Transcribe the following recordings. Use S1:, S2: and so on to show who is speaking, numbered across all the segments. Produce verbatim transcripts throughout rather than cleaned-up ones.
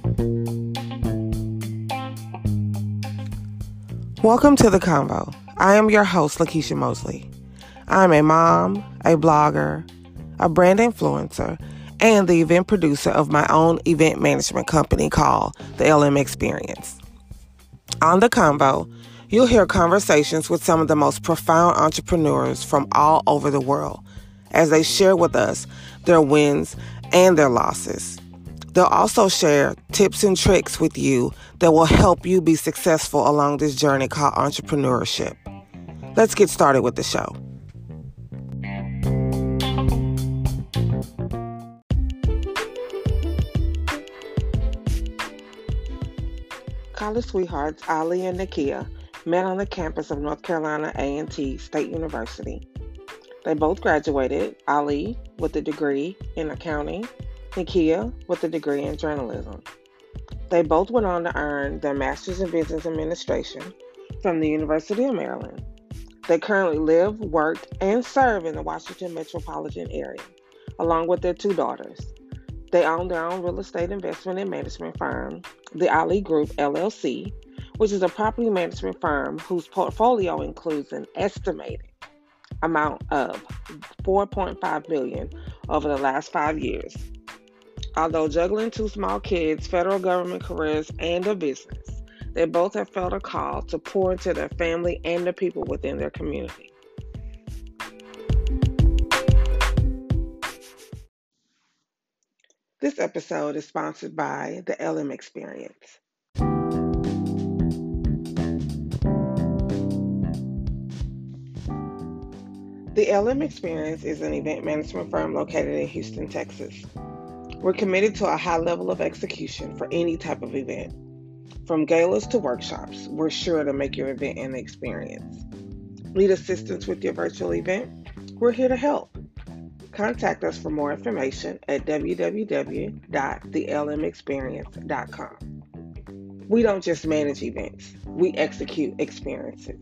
S1: Welcome to The Convo. I am your host, Lakeisha Mosley. I'm a mom, a blogger, a brand influencer, and the event producer of my own event management company called The L M Experience. On The Convo, you'll hear conversations with some of the most profound entrepreneurs from all over the world as they share with us their wins and their losses. They'll also share tips and tricks with you that will help you be successful along this journey called entrepreneurship. Let's get started with the show. College sweethearts Ali and Nakia met on the campus of North Carolina A and T State University. They both graduated, Ali with a degree in accounting, Nakia with a degree in journalism. They both went on to earn their Master's in Business Administration from the University of Maryland. They currently live, work, and serve in the Washington metropolitan area, along with their two daughters. They own their own real estate investment and management firm, the Ali Group, L L C, which is a property management firm whose portfolio includes an estimated amount of four point five billion dollars over the last five years. Although juggling two small kids, federal government careers, and a business, they both have felt a call to pour into their family and the people within their community. This episode is sponsored by the L M Experience. The L M Experience is an event management firm located in Houston, Texas. We're committed to a high level of execution for any type of event. From galas to workshops, we're sure to make your event an experience. Need assistance with your virtual event? We're here to help. Contact us for more information at w w w dot the l m experience dot com. We don't just manage events, we execute experiences.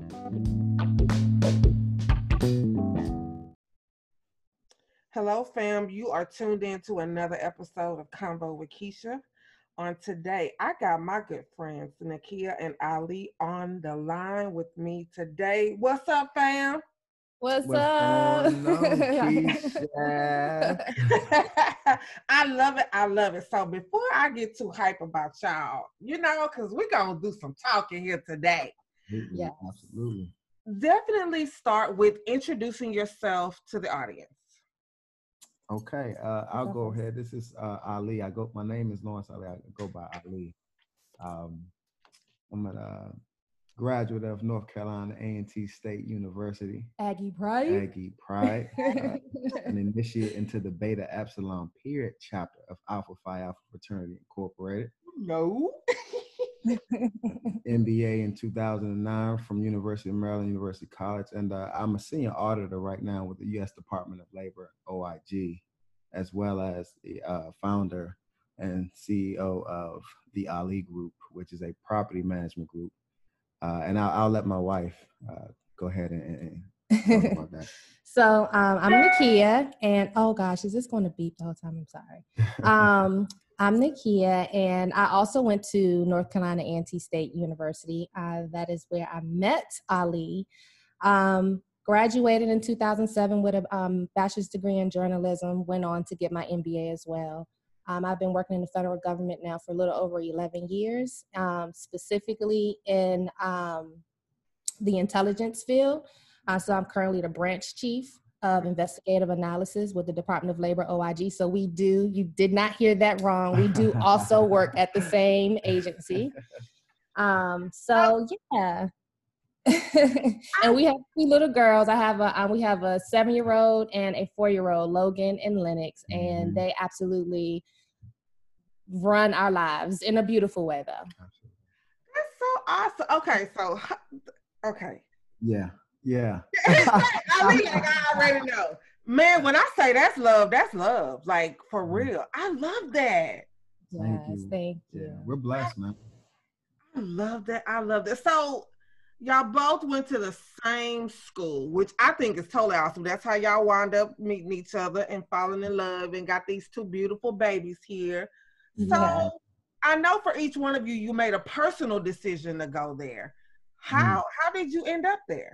S1: Hello, fam. You are tuned in to another episode of Convo with Keisha. On today, I got my good friends, Nakia and Ali, on the line with me today. What's up, fam?
S2: What's,
S3: What's
S2: up?
S3: going on, Keisha?
S1: I love it. I love it. So before I get too hype about y'all, you know, because we're going to do some talking here today.
S3: Absolutely,
S2: Yes.
S3: absolutely.
S1: Definitely start with introducing yourself to the audience.
S3: Okay, uh, I'll go ahead. This is uh, Ali. I go. My name is Lawrence Ali. I go by Ali. Um, I'm a uh, graduate of North Carolina A and T State University.
S2: Aggie Pride.
S3: Aggie Pride. Uh, an initiate into the Beta Epsilon Period chapter of Alpha Phi Alpha Fraternity Incorporated.
S1: No.
S3: M B A in two thousand nine from University of Maryland University College, and uh, I'm a senior auditor right now with the U S Department of Labor, O I G, as well as the uh, founder and C E O of the Ali Group, which is a property management group. Uh, and I'll, I'll let my wife uh, go ahead and, and talk about that.
S2: So um, I'm Nakia, and oh gosh, is this going to beep the whole time? I'm sorry. Um, I'm Nakia, and I also went to North Carolina A and T State University. Uh, that is where I met Ali. Um, graduated in two thousand seven with a um, bachelor's degree in journalism, went on to get my M B A as well. Um, I've been working in the federal government now for a little over eleven years, um, specifically in um, the intelligence field. Uh, so I'm currently the branch chief of investigative analysis with the Department of Labor, O I G. So we do, you did not hear that wrong. We do also work at the same agency. Um, so yeah. And we have two little girls. I have a, uh, we have a seven-year-old and a four-year-old, Logan and Lennox, and mm-hmm. they absolutely run our lives in a beautiful way, though.
S1: That's so awesome. Okay, so, okay.
S3: Yeah. Yeah.
S1: I mean, like, I already know. Man, when I say that's love, that's love. Like, for real. I love that.
S3: Thank
S2: Yes,
S3: you.
S2: thank you.
S3: Yeah, we're blessed, man.
S1: I love that. I love that. So, y'all both went to the same school, which I think is totally awesome. That's how y'all wound up meeting each other and falling in love and got these two beautiful babies here. So,
S2: Yeah.
S1: I know for each one of you, you made a personal decision to go there. How mm. how did you end up there?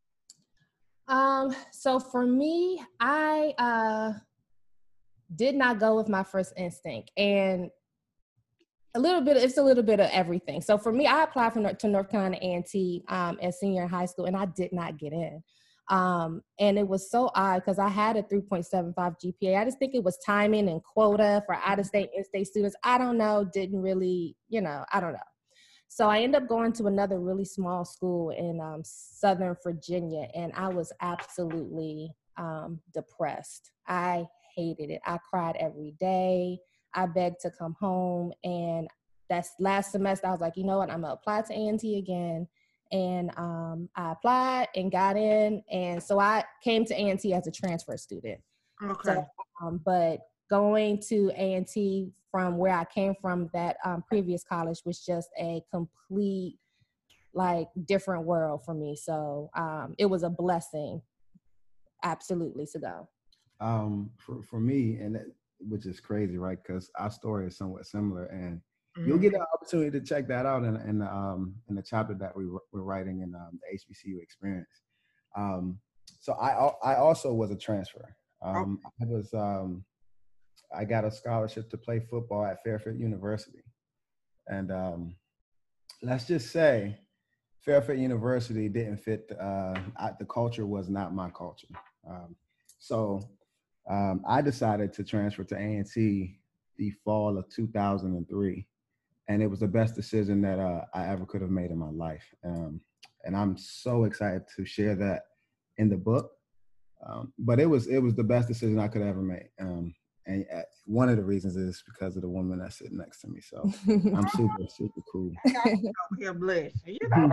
S2: Um, so for me, I uh, did not go with my first instinct, and a little bit, it's a little bit of everything. So for me, I applied for, to North Carolina A and T um, as senior in high school, and I did not get in. Um, and it was so odd because I had a three point seven five G P A. I just think it was timing and quota for out-of-state, in-state students. I don't know, didn't really, you know, I don't know. So I ended up going to another really small school in um, Southern Virginia, and I was absolutely um, depressed. I hated it. I cried every day. I begged to come home, and that's last semester. I was like, you know what? I'm gonna apply to A and T again, and um, I applied and got in, and so I came to A and T as a transfer student.
S1: Okay.
S2: So, um, but going to A and T from where I came from, that um, previous college, was just a complete, like, different world for me. So um, it was a blessing, absolutely, to go.
S3: Um, for for me, and that, which is crazy, right? Because our story is somewhat similar, and mm-hmm. you'll get the opportunity to check that out in in the um in the chapter that we we're writing in um, the H B C U experience. Um, so I I also was a transfer. Um, okay. I was um. I got a scholarship to play football at Fairfield University. And um, let's just say Fairfield University didn't fit, uh, I, the culture was not my culture. Um, so um, I decided to transfer to A and T the fall of two thousand three. And it was the best decision that uh, I ever could have made in my life. Um, and I'm so excited to share that in the book. Um, but it was, it was the best decision I could ever make. Um, And one of the reasons is because of the woman that's sitting next to me. So I'm super, super cool.
S1: Over here, bless. You know,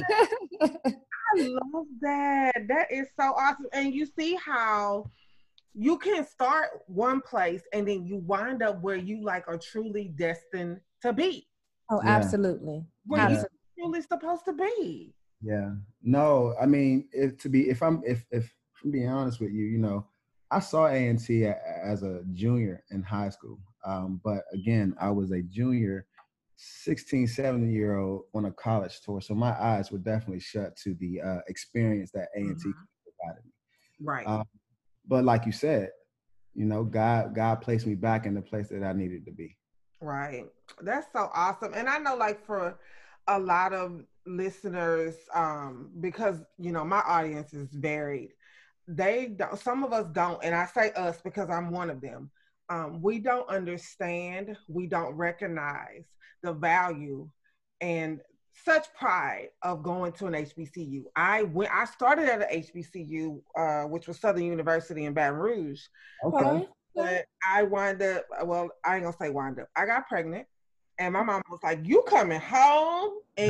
S1: I love that. That is so awesome. And you see how you can start one place and then you wind up where you like are truly destined to be.
S2: Oh, yeah. Absolutely.
S1: Where
S2: yeah.
S1: you're truly supposed to be.
S3: Yeah. No, I mean, if to be, if I'm, if, if I'm being honest with you, you know, I saw A and T as a junior in high school. Um, but again, I was a junior, sixteen, seventeen year old on a college tour. So my eyes were definitely shut to the uh, experience that A and T mm-hmm. provided me.
S1: Right.
S3: Um, but like you said, you know, God, God placed me back in the place that I needed to be.
S1: Right. That's so awesome. And I know, like, for a lot of listeners, um, because, you know, my audience is varied. They don't, some of us don't, and I say us because I'm one of them. Um, we don't understand, we don't recognize the value and such pride of going to an H B C U. I went, I started at an H B C U, uh, which was Southern University in Baton Rouge.
S3: Okay.
S1: But I wind up, well, I ain't gonna say wind up. I got pregnant. And my mom was like, you coming home? And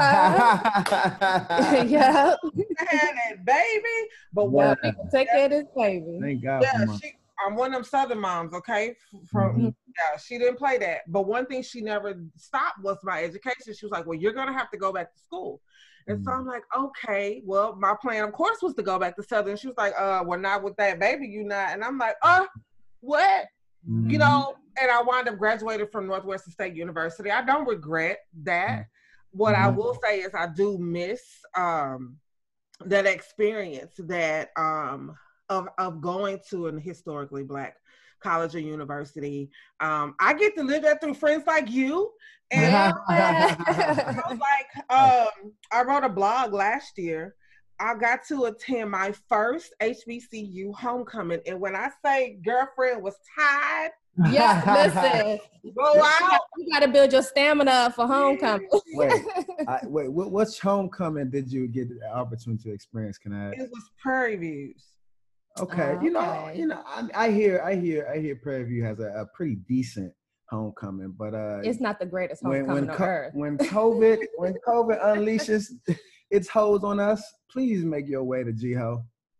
S2: uh-huh. Yeah.
S1: had that baby. But
S2: yeah, we can take care of this baby.
S3: Thank God.
S1: Yeah, she, I'm one of them Southern moms, okay? From mm-hmm. Yeah, she didn't play that. But one thing she never stopped was my education. She was like, well, you're going to have to go back to school. And mm-hmm. so I'm like, okay, well, my plan, of course, was to go back to Southern. She was like, uh, well, not with that baby, you not. And I'm like, uh, what? Mm-hmm. You know, and I wound up graduating from Northwestern State University. I don't regret that. What mm-hmm. I will say is I do miss um, that experience that um, of, of going to an historically Black college or university. Um, I get to live that through friends like you. And I was like, um, I wrote a blog last year. I got to attend my first H B C U homecoming. And when I say girlfriend was tied,
S2: yeah, listen,
S1: go out.
S2: You got to build your stamina for homecoming.
S3: wait, I, wait, what, what's homecoming did you get the opportunity to experience? Can I?
S1: It was Prairie Views.
S3: Okay,
S2: oh,
S3: you know,
S2: okay.
S3: you know, I, I hear, I hear, I hear Prairie View has a, a pretty decent homecoming, but uh,
S2: it's not the greatest homecoming
S3: when, when
S2: on
S3: co-
S2: earth.
S3: When COVID, when COVID unleashes its hose on us, please make your way to G-Ho.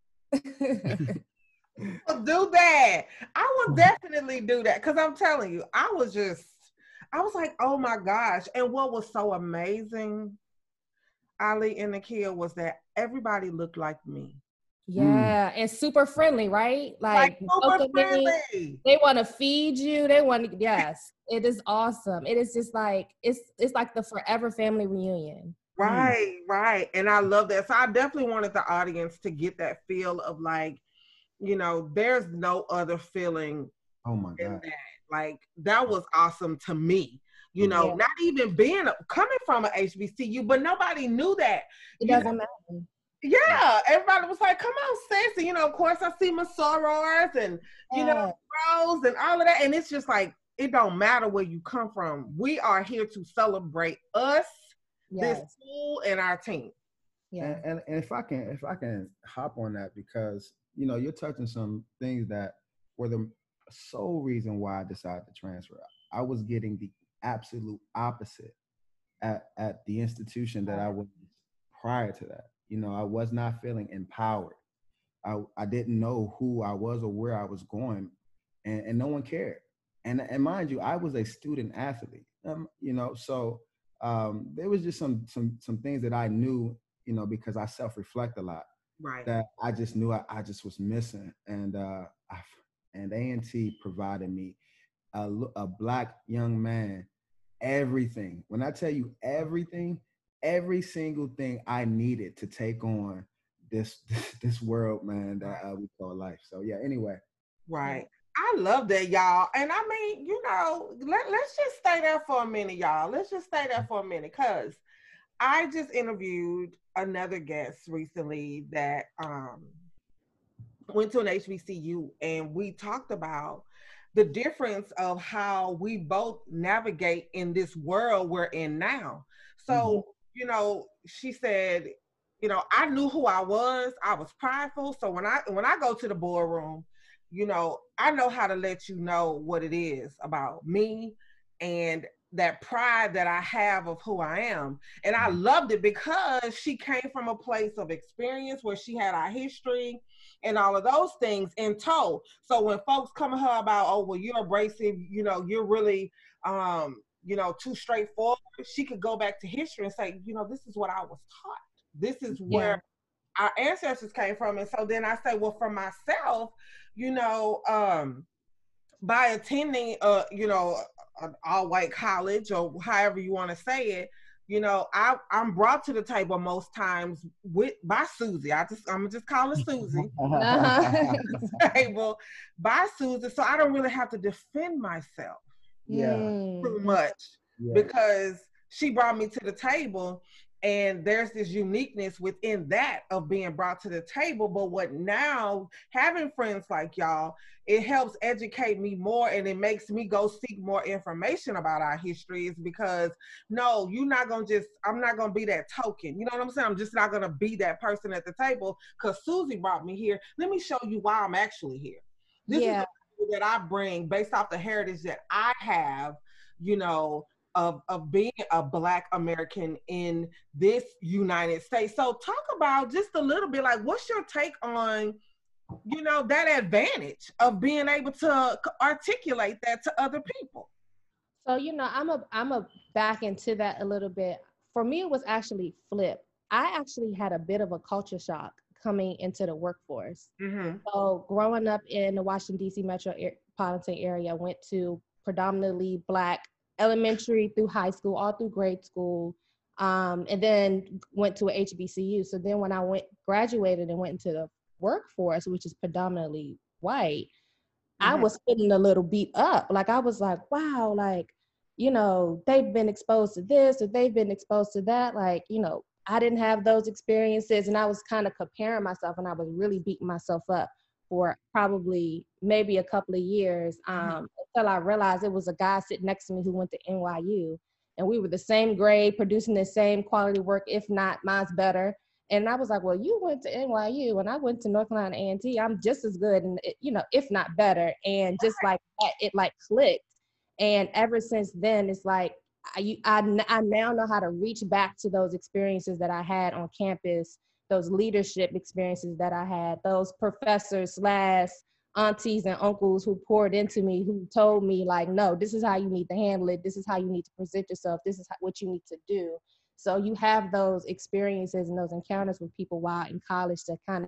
S1: I'll do that. I will definitely do that because I'm telling you, I was just, I was like, oh my gosh. And what was so amazing, Ali and Nakia, was that everybody looked like me.
S2: Yeah, mm. and super friendly, right?
S1: Like, like super friendly.
S2: They want to feed you. They want to, yes, it is awesome. It is just like, it's it's like the forever family reunion.
S1: Right, mm. right. And I love that. So I definitely wanted the audience to get that feel of like, you know, there's no other feeling.
S3: Oh my God.
S1: That. Like, that was awesome to me. You know, yeah. not even being, coming from an H B C U, but nobody knew that.
S2: It doesn't matter.
S1: Yeah, everybody was like, come on, sis. And, you know, of course, I see my sorors and, you yeah. know, bros and all of that. And it's just like, it don't matter where you come from. We are here to celebrate us, yes. this school, and our team.
S3: Yeah. And, and, and if I can, if I can hop on that, because, you know, you're touching some things that were the sole reason why I decided to transfer. I was getting the absolute opposite at, at the institution that I was prior to that. You know, I was not feeling empowered. I, I didn't know who I was or where I was going, and, and no one cared. And, and mind you, I was a student athlete, um, you know, so um, there was just some, some, some things that I knew, you know, because I self-reflect a lot,
S1: right?
S3: That I just knew I, I just was missing. And, uh, I, and A and T provided me a, a Black young man, everything. When I tell you everything, every single thing I needed to take on this this, this world, man, that uh, we call life. So yeah, anyway.
S1: Right. I love that, y'all. And I mean, you know, let, let's just stay there for a minute, y'all. Let's just stay there for a minute, because I just interviewed another guest recently that um, went to an H B C U, and we talked about the difference of how we both navigate in this world we're in now. So, mm-hmm. you know, she said, you know, I knew who I was. I was prideful. So when I when I go to the boardroom, you know, I know how to let you know what it is about me and that pride that I have of who I am. And I loved it because she came from a place of experience where she had our history and all of those things in tow. So when folks come to her about, oh, well, you're abrasive, you know, you're really, um, you know, too straightforward, she could go back to history and say, you know, this is what I was taught. This is where yeah. our ancestors came from. And so then I say, well, for myself, you know, um, by attending, uh, you know, an all-white college or however you want to say it, you know, I, I'm brought to the table most times with by Susie. I just I'm just call her Susie. Table by Susie, so I don't really have to defend myself.
S3: Yeah,
S1: too much yeah. because she brought me to the table. And there's this uniqueness within that of being brought to the table. But what now, having friends like y'all, it helps educate me more, and it makes me go seek more information about our histories, because no, you're not going to just, I'm not going to be that token. You know what I'm saying? I'm just not going to be that person at the table because Susie brought me here. Let me show you why I'm actually here. This yeah. is the that I bring based off the heritage that I have, you know, Of, of being a Black American in this United States. So talk about just a little bit, like, what's your take on, you know, that advantage of being able to articulate that to other people?
S2: So, you know, I'm a, I'm a back into that a little bit. For me, it was actually flipped. I actually had a bit of a culture shock coming into the workforce. Mm-hmm. So growing up in the Washington, D C metropolitan area, went to predominantly Black elementary through high school, all through grade school, um, and then went to a H B C U. So then when I went, graduated and went into the workforce, which is predominantly white, mm-hmm. I was feeling a little beat up. Like I was like, wow, like, you know, they've been exposed to this or they've been exposed to that. Like, you know, I didn't have those experiences, and I was kind of comparing myself, and I was really beating myself up for probably maybe a couple of years um, mm-hmm. until I realized it was a guy sitting next to me who went to N Y U, and we were the same grade, producing the same quality work, if not mine's better. And I was like, well, you went to N Y U and I went to North Carolina A and T. I'm just as good, and you know, if not better. And just like that, it like clicked. And ever since then, it's like I, I, I now know how to reach back to those experiences that I had on campus, those leadership experiences that I had, those professors slash aunties and uncles who poured into me, who told me like, no, this is how you need to handle it. This is how you need to present yourself. This is what you need to do. So you have those experiences and those encounters with people while in college to kind of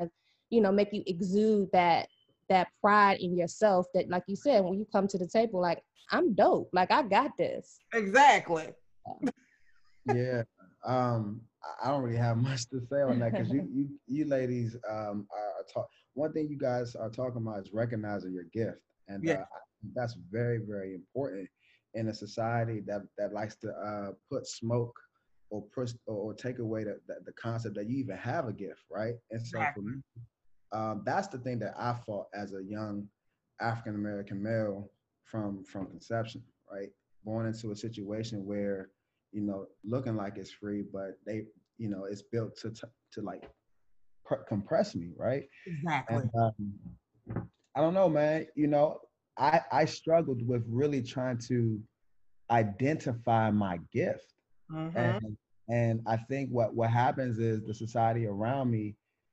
S2: you know, make you exude that that pride in yourself that, like you said, when you come to the table, like, I'm dope, like I got this.
S1: Exactly.
S3: Yeah. Um, I don't really have much to say on that because you, you, you ladies um, are talk. One thing you guys are talking about is recognizing your gift, and
S1: Yeah.
S3: uh, that's very, very important in a society that that likes to uh, put smoke or push or, or take away the, the the concept that you even have a gift, right? And so for
S1: Exactly.
S3: me, um, that's the thing that I fought as a young African American male from from conception, right? Born into a situation where, you know, looking like it's free, but they, you know, it's built to to, to like pr- compress me, right?
S1: Exactly.
S3: And um, I don't know, man. You know, I I struggled with really trying to identify my gift,
S1: Mm-hmm.
S3: and and I think what what happens is the society around me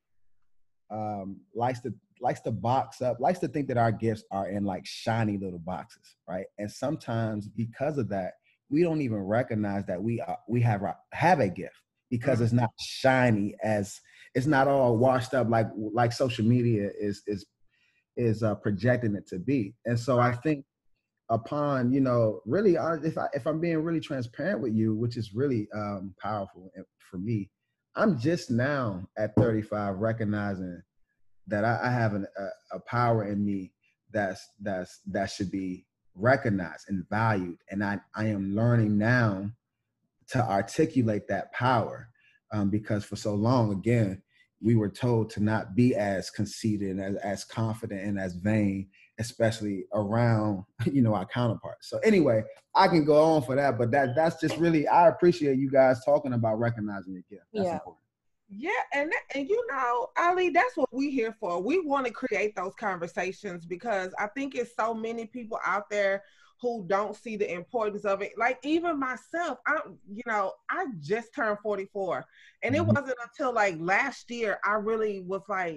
S3: um, likes to likes to box up, likes to think that our gifts are in like shiny little boxes, right? And sometimes because of that, we don't even recognize that we are we have have a gift because
S1: Mm-hmm.
S3: it's not shiny as it's not all washed up like like social media is is is uh, projecting it to be. And so I think upon you know really uh, if I if I'm being really transparent with you, which is really um, powerful for me, I'm just now at thirty-five recognizing that I, I have an, a, a power in me that's that's that should be recognized and valued, and I I am learning now to articulate that power, um, because for so long again we were told to not be as conceited and as, as confident and as vain, especially around you know our counterparts. So anyway, I can go on for that, but that that's just really, I appreciate you guys talking about recognizing your gift. That's
S2: Yeah.
S3: important.
S1: Yeah, and that, and you know, Ali, that's what we here for. We want to create those conversations because I think it's so many people out there who don't see the importance of it. Like even myself, I you know, I just turned forty-four, and it
S3: Mhm.
S1: wasn't until like last year I really was like,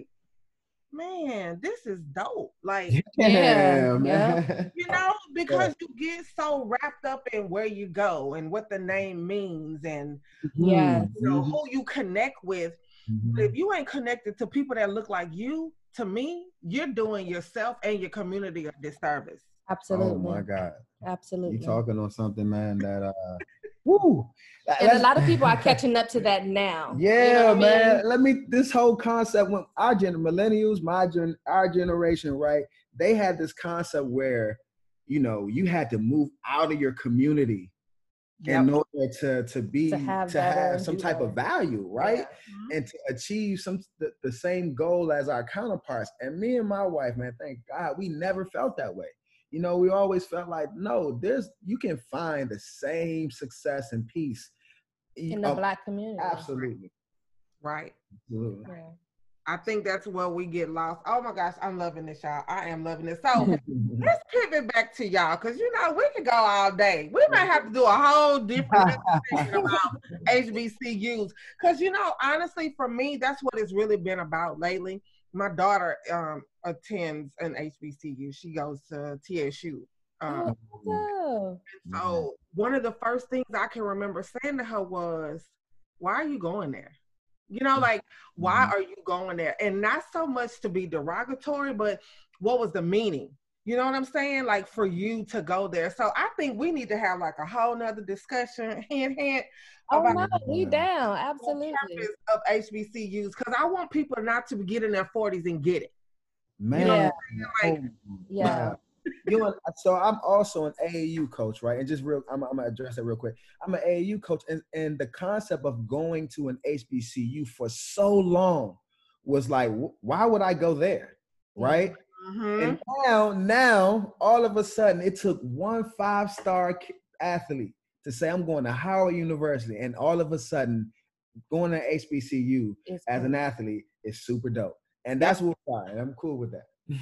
S1: man, this is dope. Like,
S2: Yeah,
S3: man.
S2: yeah.
S1: you know,
S3: Yeah.
S1: because you get so wrapped up in where you go and what the name means and
S2: Yes.
S1: you know
S3: Mhm.
S1: who you connect with.
S3: Mhm.
S1: If you ain't connected to people that look like you, to me, you're doing yourself and your community a disservice.
S2: Absolutely.
S3: Oh my God.
S2: Absolutely.
S3: You talking on something, man, that uh woo.
S2: And a
S3: Let's-
S2: lot of people are catching up to that now.
S3: Yeah,
S2: You know what I
S3: man.
S2: mean?
S3: Let me this whole concept when our gen millennials, my gen our generation, right? They had this concept where, you know, you had to move out of your community
S1: Yep.
S3: in order to to be
S2: To
S3: to
S2: have
S3: have,
S2: better and
S3: some
S2: do
S3: type of
S2: better.
S3: value, right?
S2: Yeah.
S3: And to achieve some the, the same goal as our counterparts. And me and my wife, man, thank God, we never felt that way. You know, we always felt like, no, there's you can find the same success and peace
S2: In the
S3: um,
S2: Black community.
S3: absolutely.
S1: Right.
S3: Absolutely.
S2: Yeah.
S1: I think that's where we get lost. Oh my gosh, I'm loving this, y'all. I am loving this. So let's pivot back to y'all because you know we could go all day. We might have to do a whole different thing about H B C Us because you know, honestly, for me, that's what it's really been about lately. My daughter um, attends an H B C U. She goes to T S U. Um,
S2: Oh,
S1: so one of the first things I can remember saying to her was, "Why are you going there?" You know, like, why
S3: Mhm.
S1: are you going there? And not so much to be derogatory, but what was the meaning? You know what I'm saying? Like for you to go there. So I think we need to have like a whole nother discussion, hint, hint,
S2: oh
S1: about
S2: no, we
S3: Yeah.
S2: down.
S1: the
S2: Absolutely.
S1: purpose of H B C Us because I want people not to get in their forties and get it.
S3: Man,
S1: You know
S2: Yeah.
S1: Like,
S3: oh,
S2: Yeah.
S3: You know, so I'm also an A A U coach, right? And just real, I'm, I'm gonna address that real quick. I'm an A A U coach, and, and the concept of going to an H B C U for so long was like, wh- why would I go there, right?
S1: mhm.
S3: And now, now, all of a sudden, it took one five-star athlete to say, I'm going to Howard University, and all of a sudden, going to H B C U
S2: It's
S3: as
S2: cool.
S3: an athlete is super dope, and that's what we're fine. I'm cool with that.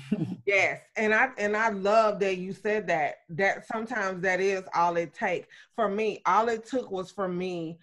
S1: Yes, and I and I love that you said that. That sometimes that is all it takes. For me, all it took was for me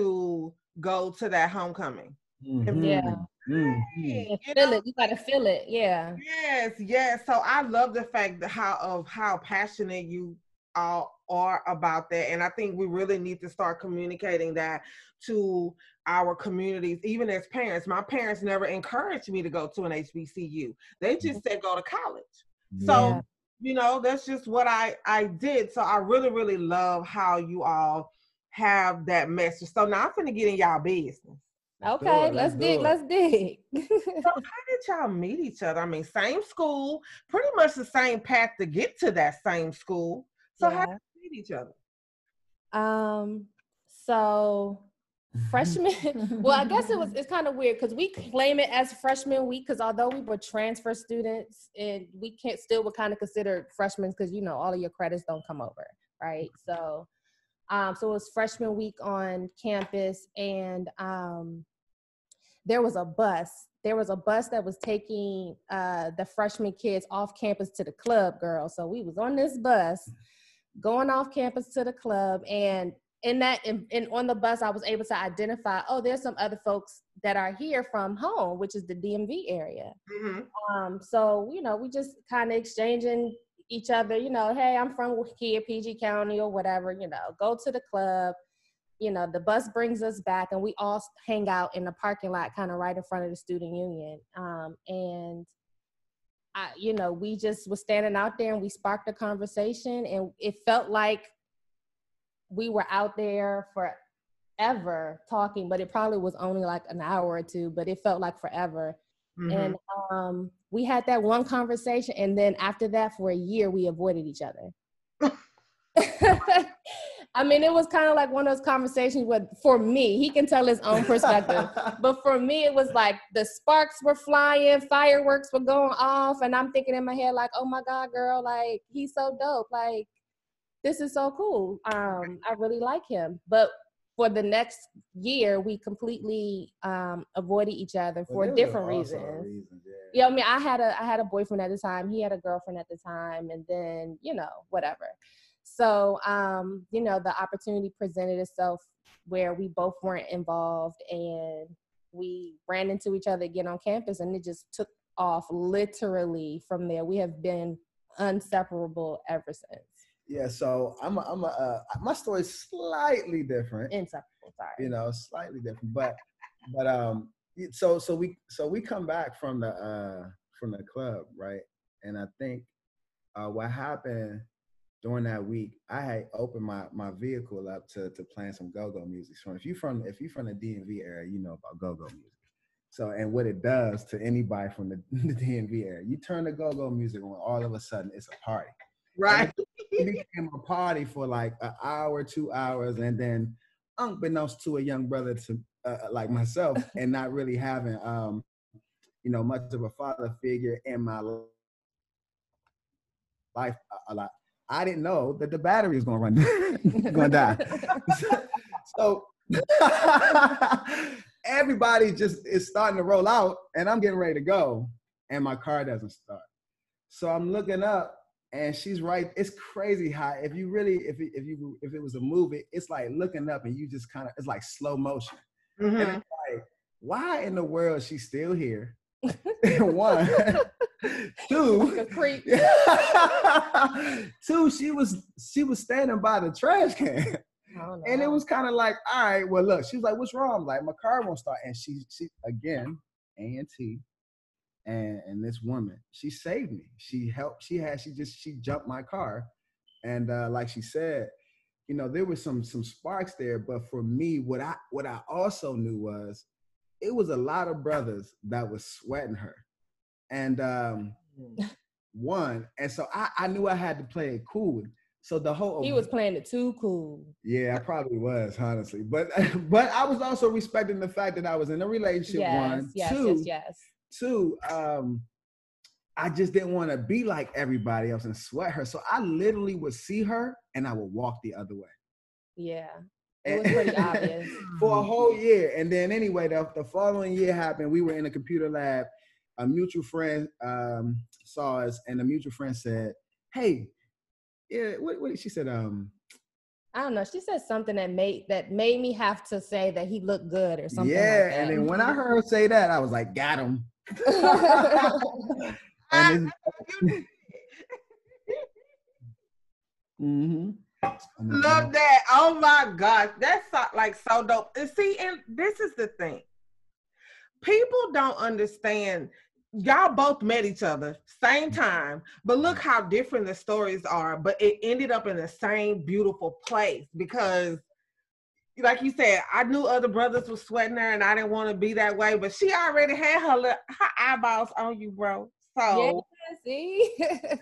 S1: to go to that homecoming.
S3: Mhm.
S2: Yeah.
S3: Mhm.
S2: And
S1: You
S2: feel
S1: know,
S2: it. You gotta feel it. Yeah.
S1: yes, yes. So I love the fact that how of how passionate you all are about that. And I think we really need to start communicating that to our communities, even as parents. My parents never encouraged me to go to an H B C U. They just said go to college. So,
S2: Yeah.
S1: you know, that's just what I, I did. So I really, really love how you all have that message. So now I'm finna get in y'all business.
S3: Let's do
S2: Okay,
S3: it,
S2: let's
S3: do
S2: dig,
S3: it.
S2: let's dig.
S1: So how did y'all meet each other? I mean, same school, pretty much the same path to get to that same school. So how
S2: Yeah.
S1: did you meet each other?
S2: Um, so freshman, well, I guess it was, it's kind of weird because we claim it as freshman week because although we were transfer students and we can't still were kind of considered freshmen because, you know, all of your credits don't come over, right? So, um, so it was freshman week on campus and um, there was a bus. There was a bus that was taking uh, the freshman kids off campus to the club, girl. So we was on this bus going off campus to the club, and in that, in, in on the bus, I was able to identify, oh, there's some other folks that are here from home, which is the D M V area.
S1: Mm-hmm.
S2: Um, so you know, we just kind of exchanging each other. You know, hey, I'm from here, P G County or whatever. You know, go to the club. You know, the bus brings us back and we all hang out in the parking lot, kind of right in front of the student union. Um, and, I, you know, we just was standing out there and we sparked a conversation and it felt like we were out there forever talking, but it probably was only like an hour or two, but it felt like forever. Mm-hmm. And um, we had that one conversation. And then after that, for a year, we avoided each other. I mean, it was kind of like one of those conversations where, for me, he can tell his own perspective, but for me, it was like the sparks were flying, fireworks were going off, and I'm thinking in my head like, oh my God, girl, like, he's so dope. Like, this is so cool. Um, I really like him. But for the next year, we completely um, avoided each other for
S3: well,
S2: different reasons.
S3: reasons yeah.
S2: yeah, I mean, I had a I had a boyfriend at the time. He had a girlfriend at the time, and then, you know, whatever. So, um, you know, the opportunity presented itself where we both weren't involved and we ran into each other again on campus and it just took off literally from there. We have been inseparable ever since.
S3: Yeah, so I'm a, I'm a, uh, my story's slightly different.
S2: Inseparable, sorry.
S3: You know, slightly different, but, but, um, so, so we, so we come back from the, uh, from the club, right? And I think, uh, what happened during that week, I had opened my, my vehicle up to, to playing some go-go music. So if you from if you from the D M V area, you know about go-go music. So and what it does to anybody from the, the D M V area, you turn the go-go music on, all of a sudden it's a party.
S1: Right.
S3: It became a party for like an hour, two hours, and then unbeknownst to a young brother to uh, like myself, and not really having um, you know, much of a father figure in my life a, a lot. I didn't know that the battery is going to run, going to die. So, so everybody just is starting to roll out and I'm getting ready to go and my car doesn't start. So I'm looking up and she's right. It's crazy how if you really, if it, if you, if it was a movie, it's like looking up and you just kind of, it's like slow motion. Mm-hmm. And it's like, why in the world is she still here? One. Two,
S2: like
S3: two, she was she was standing by the trash can, and it was kind of like, all right, well, look, she was like, what's wrong? I'm like, my car won't start, and she she again, A and T, and and this woman, she saved me. She helped. She had she just she jumped my car, and uh, like she said, you know, there was some some sparks there, but for me, what I what I also knew was, it was a lot of brothers that was sweating her. And um, one, and so I, I knew I had to play it cool. So the whole
S2: he was playing it too cool.
S3: Yeah, I probably was, honestly. But but I was also respecting the fact that I was in a relationship.
S2: Yes,
S3: one,
S2: yes,
S3: two,
S2: yes, yes.
S3: Two, um, I just didn't want to be like everybody else and sweat her. So I literally would see her and I would walk the other way.
S2: Yeah. It was pretty obvious.
S3: For a whole year. And then anyway, the, the following year happened. We were in a computer lab. A mutual friend um, saw us, and the mutual friend said, "Hey, yeah, what, what?" She said, "Um,
S2: I don't know." She said something that made that made me have to say that he looked good or something.
S3: Yeah,
S2: like that.
S3: And then when I heard her say that, I was like, "Got him." and Mm-hmm.
S1: Love that. Oh my gosh. That's so, like so dope. And see, and this is the thing. People don't understand. Y'all both met each other same time, but look how different the stories are. But it ended up in the same beautiful place because, like you said, I knew other brothers were sweating her, and I didn't want to be that way. But she already had her little, her eyeballs on you, bro. So
S2: yeah, see.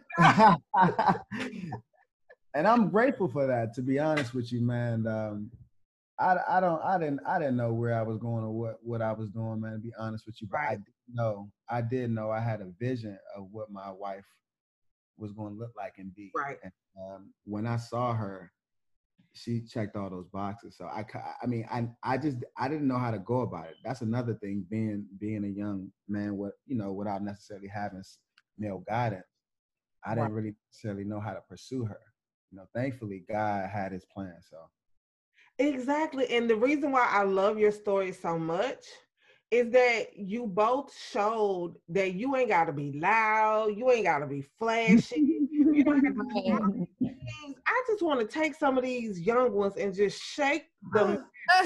S3: And I'm grateful for that, to be honest with you, man. Um, I, I don't I didn't I didn't know where I was going or what, what I was doing, man, to be honest with you. But
S1: right.
S3: I did know I did know I had a vision of what my wife was going to look like and be.
S1: Right.
S3: And, um, when I saw her, she checked all those boxes. So I I mean I I just I didn't know how to go about it. That's another thing, being being a young man with, you know, without necessarily having male guidance. I didn't really necessarily know how to pursue her. You know, thankfully God had his plan. So
S1: exactly. And the reason why I love your story so much is that you both showed that you ain't got to be loud, you ain't got to be flashy. You don't have to do all these things. I just want to take some of these young ones and just shake them.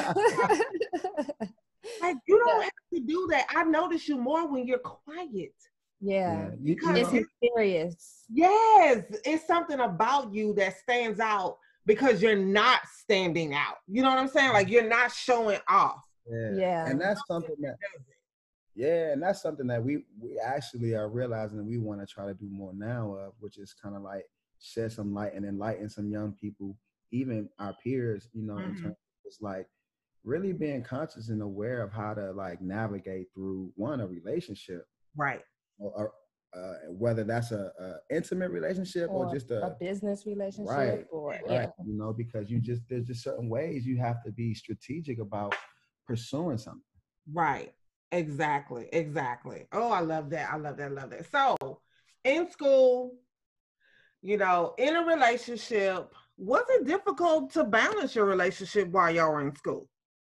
S1: Like, you don't yeah. have to do that. I notice you more when you're quiet.
S2: Yeah,
S3: yeah.
S2: Because it's mysterious.
S1: Yes, it's something about you that stands out because you're not standing out. You know what I'm saying? Like, you're not showing off.
S3: Yeah,
S2: yeah.
S3: And that's something that, yeah, and that's something that we we actually are realizing that we want to try to do more now of, which is kind of like shed some light and enlighten some young people, even our peers, you know, mm-hmm. in terms of it's like really being conscious and aware of how to like navigate through one, a relationship.
S1: Right.
S3: Or, uh, whether that's a, a intimate relationship or, or just a,
S2: a business relationship,
S3: right?
S2: Or
S3: right,
S2: yeah.
S3: you know, because you just there's just certain ways you have to be strategic about pursuing something.
S1: Right, exactly, exactly. Oh, I love that. I love that. I love that. So, in school, you know, in a relationship, was it difficult to balance your relationship while y'all were in school?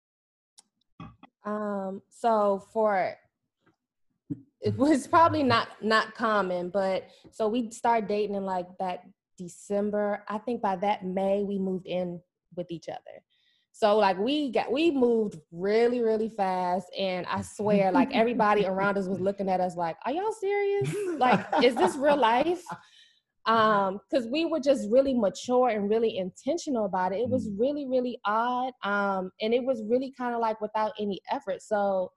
S2: Um. So for it was probably not not common, but so we started dating in like that December. I think by that May we moved in with each other. So like we got we moved really really fast, and I swear like everybody around us was looking at us like, "Are y'all serious? Like, is this real life?" Um, because we were just really mature and really intentional about it. It was really really odd, um, and it was really kind of like without any effort. So.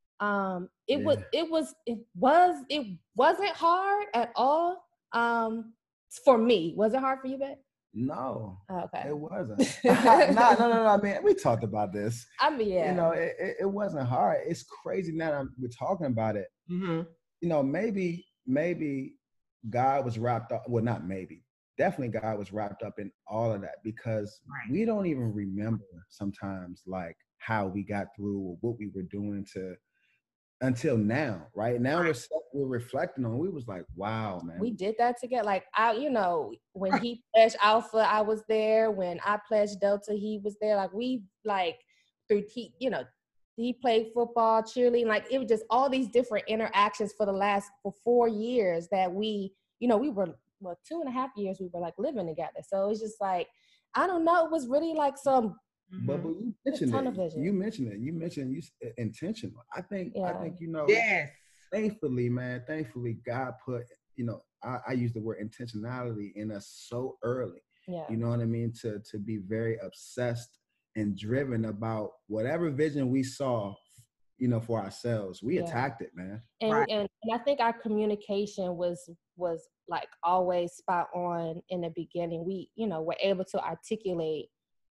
S2: Um, it yeah. was, it was, it was, it wasn't hard at all. Um, for me, was it hard for you, Beck?
S3: No,
S2: oh, okay,
S3: it wasn't. no, no, no, no. I mean, we talked about this.
S2: I mean, yeah,
S3: you know, it, it, it wasn't hard. It's crazy now that I'm, we're talking about it.
S1: Mm-hmm.
S3: You know, maybe, maybe God was wrapped up. Well, not maybe. Definitely, God was wrapped up in all of that because right. we don't even remember sometimes like how we got through or what we were doing to. Until now, right now right. we're we're reflecting on. We was like, wow, man,
S2: we did that together. Like I, you know, when he pledged Alpha, I was there. When I pledged Delta, he was there. Like we like through he, you know, he played football, cheerleading. Like it was just all these different interactions for the last for four years that we, you know, we were well two and a half years we were like living together. So it's just like I don't know. It was really like some.
S3: But, but you mentioned it. You mentioned it. You mentioned you intentional. I think. Yeah. I think you know.
S1: Yes.
S3: Thankfully, man. Thankfully, God put. You know, I, I use the word intentionality in us so early.
S2: Yeah.
S3: You know what I mean? To to be very obsessed and driven about whatever vision we saw. You know, for ourselves, we yeah. attacked it, man.
S2: And, right. and and I think our communication was was like always spot on in the beginning. We, you know, were able to articulate.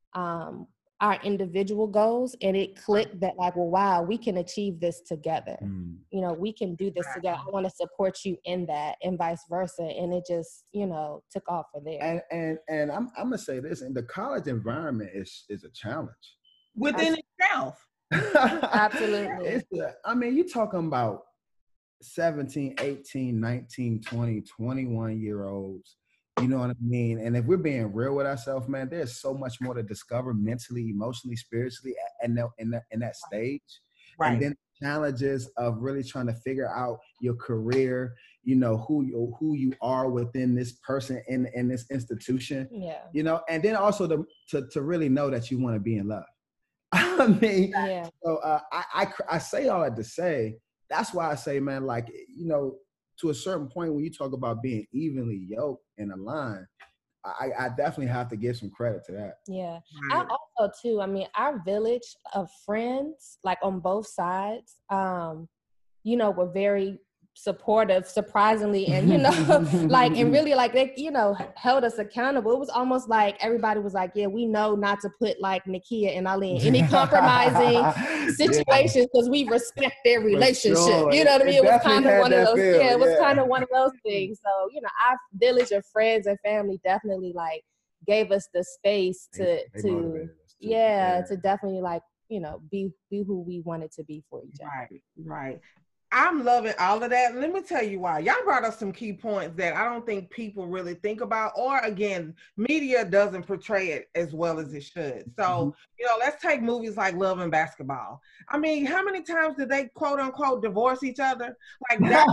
S2: Um, our individual goals, and it clicked that like, well, wow, we can achieve this together. Mm. You know, we can do this together. I want to support you in that, and vice versa. And it just, you know, took off from there.
S3: And and and I'm I'm gonna say this: and the college environment is is a challenge
S1: within itself.
S2: Absolutely.
S3: It's a, I mean, you're talking about seventeen, eighteen, nineteen, twenty, twenty-one year olds. You know what I mean? And if we're being real with ourselves, man, there's so much more to discover mentally, emotionally, spiritually in that, in that, in that stage.
S1: Right.
S3: And then challenges of really trying to figure out your career, you know, who you, who you are within this person in, in this institution,
S2: yeah,
S3: you know, and then also to, to, to really know that you want to be in love. I mean,
S2: yeah,
S3: so uh, I, I, I say all that to say, that's why I say, man, like, you know, to a certain point when you talk about being evenly yoked and aligned, I, I definitely have to give some credit to that.
S2: yeah.
S1: Right.
S2: I also too, I mean, our village of friends, like on both sides, um, you know, were very supportive, surprisingly, and you know, like, and really, like, they, you know, held us accountable. It was almost like everybody was like, yeah, we know not to put like Nakia and Ali in any compromising situations because we respect their relationship.
S3: sure.
S2: You know what I mean?
S3: It
S2: It was
S3: definitely
S2: kind of
S3: had
S2: one of
S3: that
S2: those,
S3: feel,
S2: yeah, it was
S3: yeah.
S2: kind of one of those things. So, you know, our village of friends and family definitely like gave us the space to,
S3: They- they
S2: to,
S3: motivated us too.
S2: yeah,
S3: Yeah.
S2: to definitely like, you know, be, be who we wanted to be for each other.
S1: Right, right. I'm loving all of that. Let me tell you why. Y'all brought up some key points that I don't think people really think about, or again, media doesn't portray it as well as it should. So,
S3: Mhm.
S1: you know, let's take movies like Love and Basketball. I mean, how many times did they quote unquote divorce each other? Like that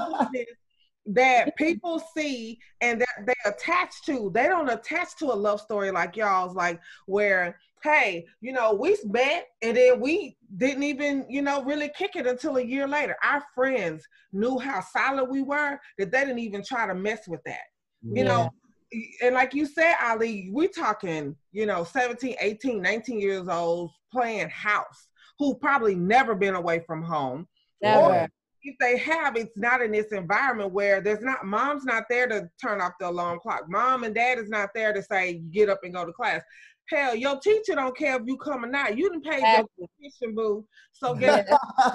S1: that people see and that they attach to. They don't attach to a love story like y'all's, like where, hey, you know, we met and then we didn't even, you know, really kick it until a year later. Our friends knew how solid we were that they didn't even try to mess with that. You
S2: Yeah.
S1: know, and like you said, Ali, we talking, you know, seventeen, eighteen, nineteen years old playing house who probably never been away from home.
S2: Never.
S1: Or if they have, it's not in this environment where there's not, mom's not there to turn off the alarm clock. Mom and dad is not there to say, get up and go to class. Hell, your teacher don't care if you come or not. You didn't pay
S2: Exactly.
S1: your tuition, boo. So guess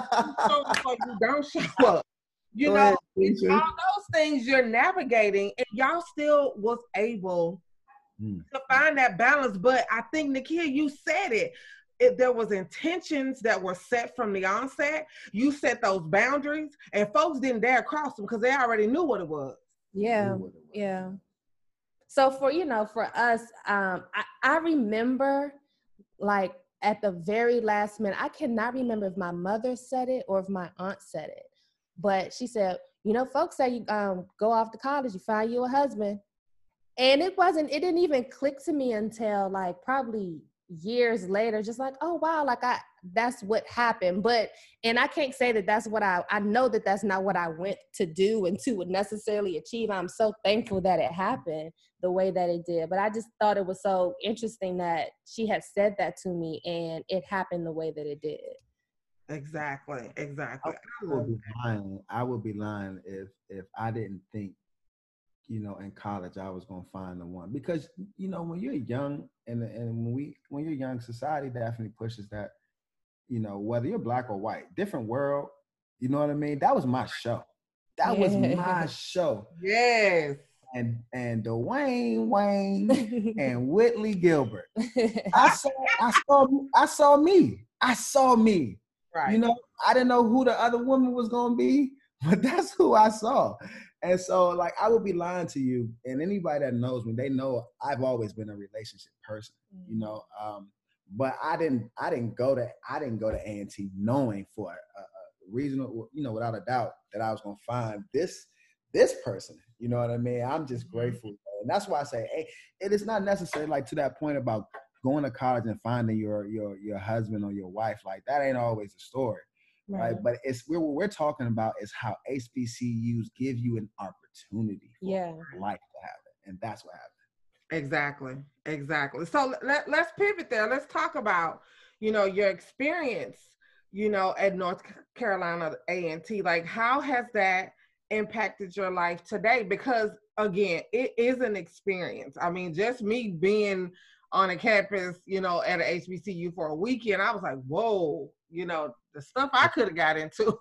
S1: what? You don't show up. You
S3: Go
S1: know,
S3: ahead,
S1: it's
S3: teacher.
S1: all those things you're navigating, and y'all still was able
S3: Mm.
S1: to find that balance. But I think, Nakia, you said it. If there was intentions that were set from the onset, you set those boundaries, and folks didn't dare cross them because they already knew what it was.
S2: Yeah,
S3: Knew what it was.
S2: yeah. So for, you know, for us, um, I, I remember like at the very last minute, I cannot remember if my mother said it or if my aunt said it, but she said, you know, folks say you um, go off to college, you find you a husband. And it wasn't, it didn't even click to me until like probably years later, just like, oh, wow, like I, that's what happened. But, and I can't say that that's what I, I know that that's not what I went to do and to necessarily achieve. I'm so thankful that it happened the way that it did. But I just thought it was so interesting that she had said that to me and it happened the way that it did.
S1: Exactly, exactly.
S3: I would be lying. I would be lying if if I didn't think, you know, in college I was gonna find the one, because you know when you're young and and when we when you're young, society definitely pushes that, you know, whether you're black or white, different world. You know what I mean? That was my show. That was my show.
S1: Yes.
S3: And and Dwayne Wayne and Whitley Gilbert. I saw I saw I saw me. I saw me.
S1: Right.
S3: You know, I didn't know who the other woman was gonna be, but that's who I saw. And so, like, I would be lying to you, and anybody that knows me, they know I've always been a relationship person. Mm-hmm. You know, um, but I didn't, I didn't go to, I didn't go to A and T knowing for a, a reasonable, you know, without a doubt that I was gonna find this, this person. You know what I mean? I'm just mm-hmm. grateful, and that's why I say, hey, it is not necessary, like to that point about going to college and finding your your your husband or your wife. Like that ain't always the story. Right. right, but it's we're, what we're talking about is how H B C Us give you an opportunity for
S2: yeah.
S3: life to happen, and that's what happened.
S1: Exactly, exactly. So let, let's pivot there. Let's talk about, you know, your experience, you know, at North Carolina A and T. Like, how has that impacted your life today? Because again, it is an experience. I mean, just me being on a campus, you know, at an H B C U for a weekend, I was like, whoa, you know, the stuff I could have got into.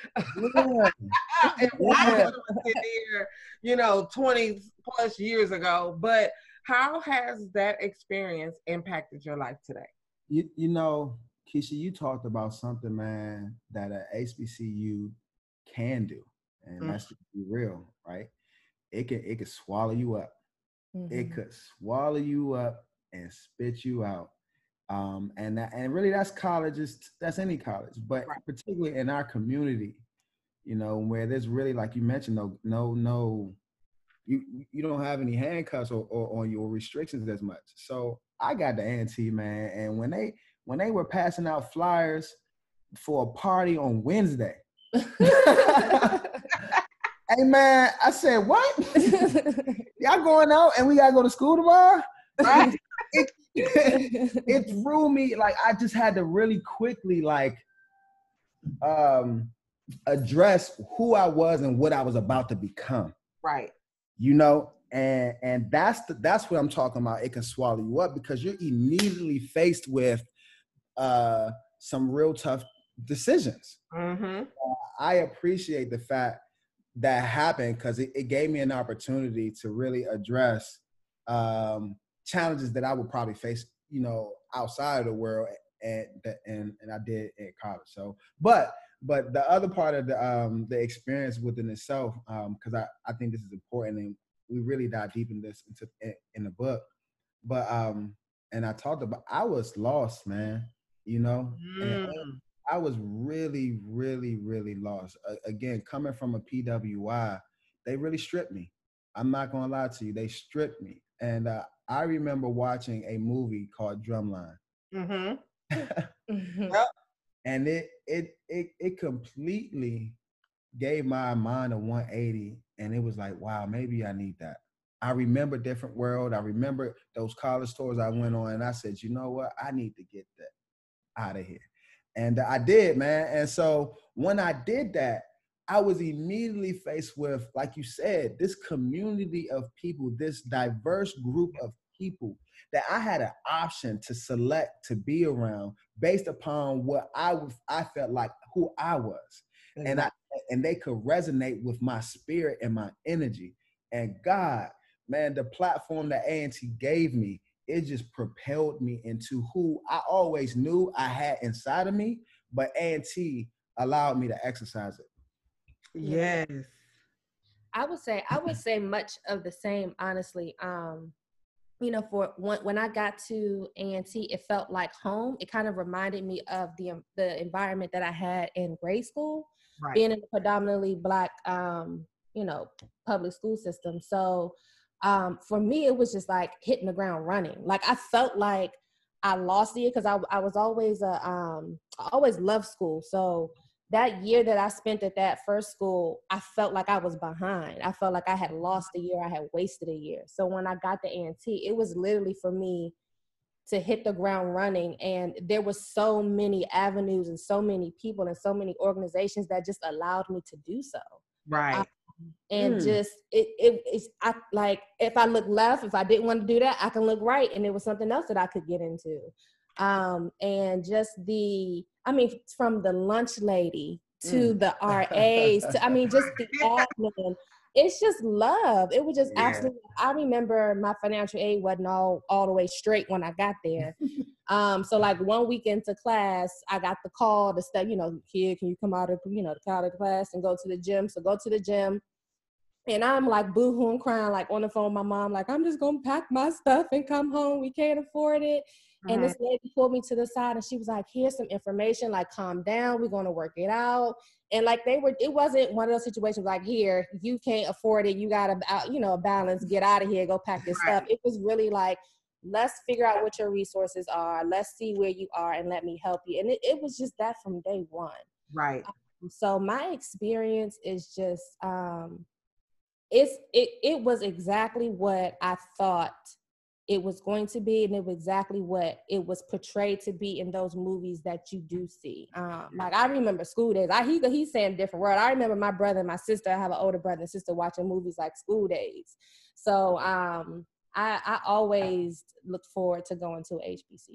S1: Yeah. And I was there, you know, twenty plus years ago. But how has that experience impacted your life today?
S3: You, you know, Keisha, you talked about something, man, that an H B C U can do. And mm-hmm. that's to be real, right? It can, it could swallow you up. Mm-hmm. It could swallow you up and spit you out. Um, and that, and really that's college, is that's any college, but right. particularly in our community, you know, where there's really, like you mentioned, no, no, no, you you don't have any handcuffs or, or on your restrictions as much. So I got the A and T, man, and when they when they were passing out flyers for a party on Wednesday, hey man, I said, what? Y'all going out and we gotta go to school tomorrow? Right? It, it threw me, like I just had to really quickly like um address who I was and what I was about to become.
S1: Right.
S3: You know, and and that's the, that's what I'm talking about. It can swallow you up because you're immediately faced with uh some real tough decisions.
S1: Mm-hmm.
S3: Uh, I appreciate the fact that happened because it, it gave me an opportunity to really address um, challenges that I would probably face, you know, outside of the world, and and and I did at college. So, but but the other part of the um, the experience within itself, because um, I I think this is important, and we really dive deep in this into in the book. But um, and I talked about I was lost, man. You know,
S1: Mm.
S3: and I was really, really, really lost. Uh, again, coming from a P W I, they really stripped me. I'm not gonna lie to you, they stripped me. And uh, I remember watching a movie called Drumline.
S1: Mm-hmm.
S2: Mhm.
S1: Yep.
S3: And it it it it completely gave my mind a one eighty, and it was like, wow, maybe I need that. I remember Different World. I remember those college tours I went on, and I said, you know what? I need to get that out of here. And I did, man. And so when I did that, I was immediately faced with, like you said, this community of people, this diverse group of people that I had an option to select to be around based upon what I was, I felt like who I was. Exactly. And I and they could resonate with my spirit and my energy. And God, man, the platform that A and T gave me, it just propelled me into who I always knew I had inside of me, but A and T allowed me to exercise it.
S1: Yes.
S2: I would say, I would say much of the same, honestly. Um, you know, for when, when I got to A and T, it felt like home. It kind of reminded me of the, the environment that I had in grade school, right. Being in a predominantly Black, um, you know, public school system. So um, for me, it was just like hitting the ground running. Like I felt like I lost it because I, I was always, a, um, I always loved school. So that year that I spent at that first school, I felt like I was behind. I felt like I had lost a year. I had wasted a year. So when I got to A and T, it was literally for me to hit the ground running. And there were so many avenues and so many people and so many organizations that just allowed me to do so.
S1: Right.
S2: Um, and mm. just, it, it, it's I, like, if I look left, if I didn't want to do that, I can look right. And there was something else that I could get into. Um, and just the, I mean, from the lunch lady to mm. the R As, to, I mean, just the admin, it's just love. It was just yeah. absolutely, I remember my financial aid wasn't all, all the way straight when I got there. um, so like one week into class, I got the call to say, you know, kid, can you come out of, you know, the out of class and go to the gym? So go to the gym. And I'm like boo-hooing, crying, like on the phone with my mom, like, I'm just going to pack my stuff and come home. We can't afford it. Mm-hmm. And this lady pulled me to the side and she was like, here's some information, like, calm down. We're going to work it out. And like they were, it wasn't one of those situations like, here, you can't afford it. You got to, you know, a balance, get out of here, go pack this right. stuff. It was really like, let's figure out what your resources are. Let's see where you are and let me help you. And it, it was just that from day one.
S1: Right.
S2: Um, so my experience is just, um, It's it it was exactly what I thought it was going to be, and it was exactly what it was portrayed to be in those movies that you do see. Um, like I remember School Days. I he he's saying different word. I remember my brother and my sister. I have an older brother and sister watching movies like School Days. So um, I I always looked forward to going to H B C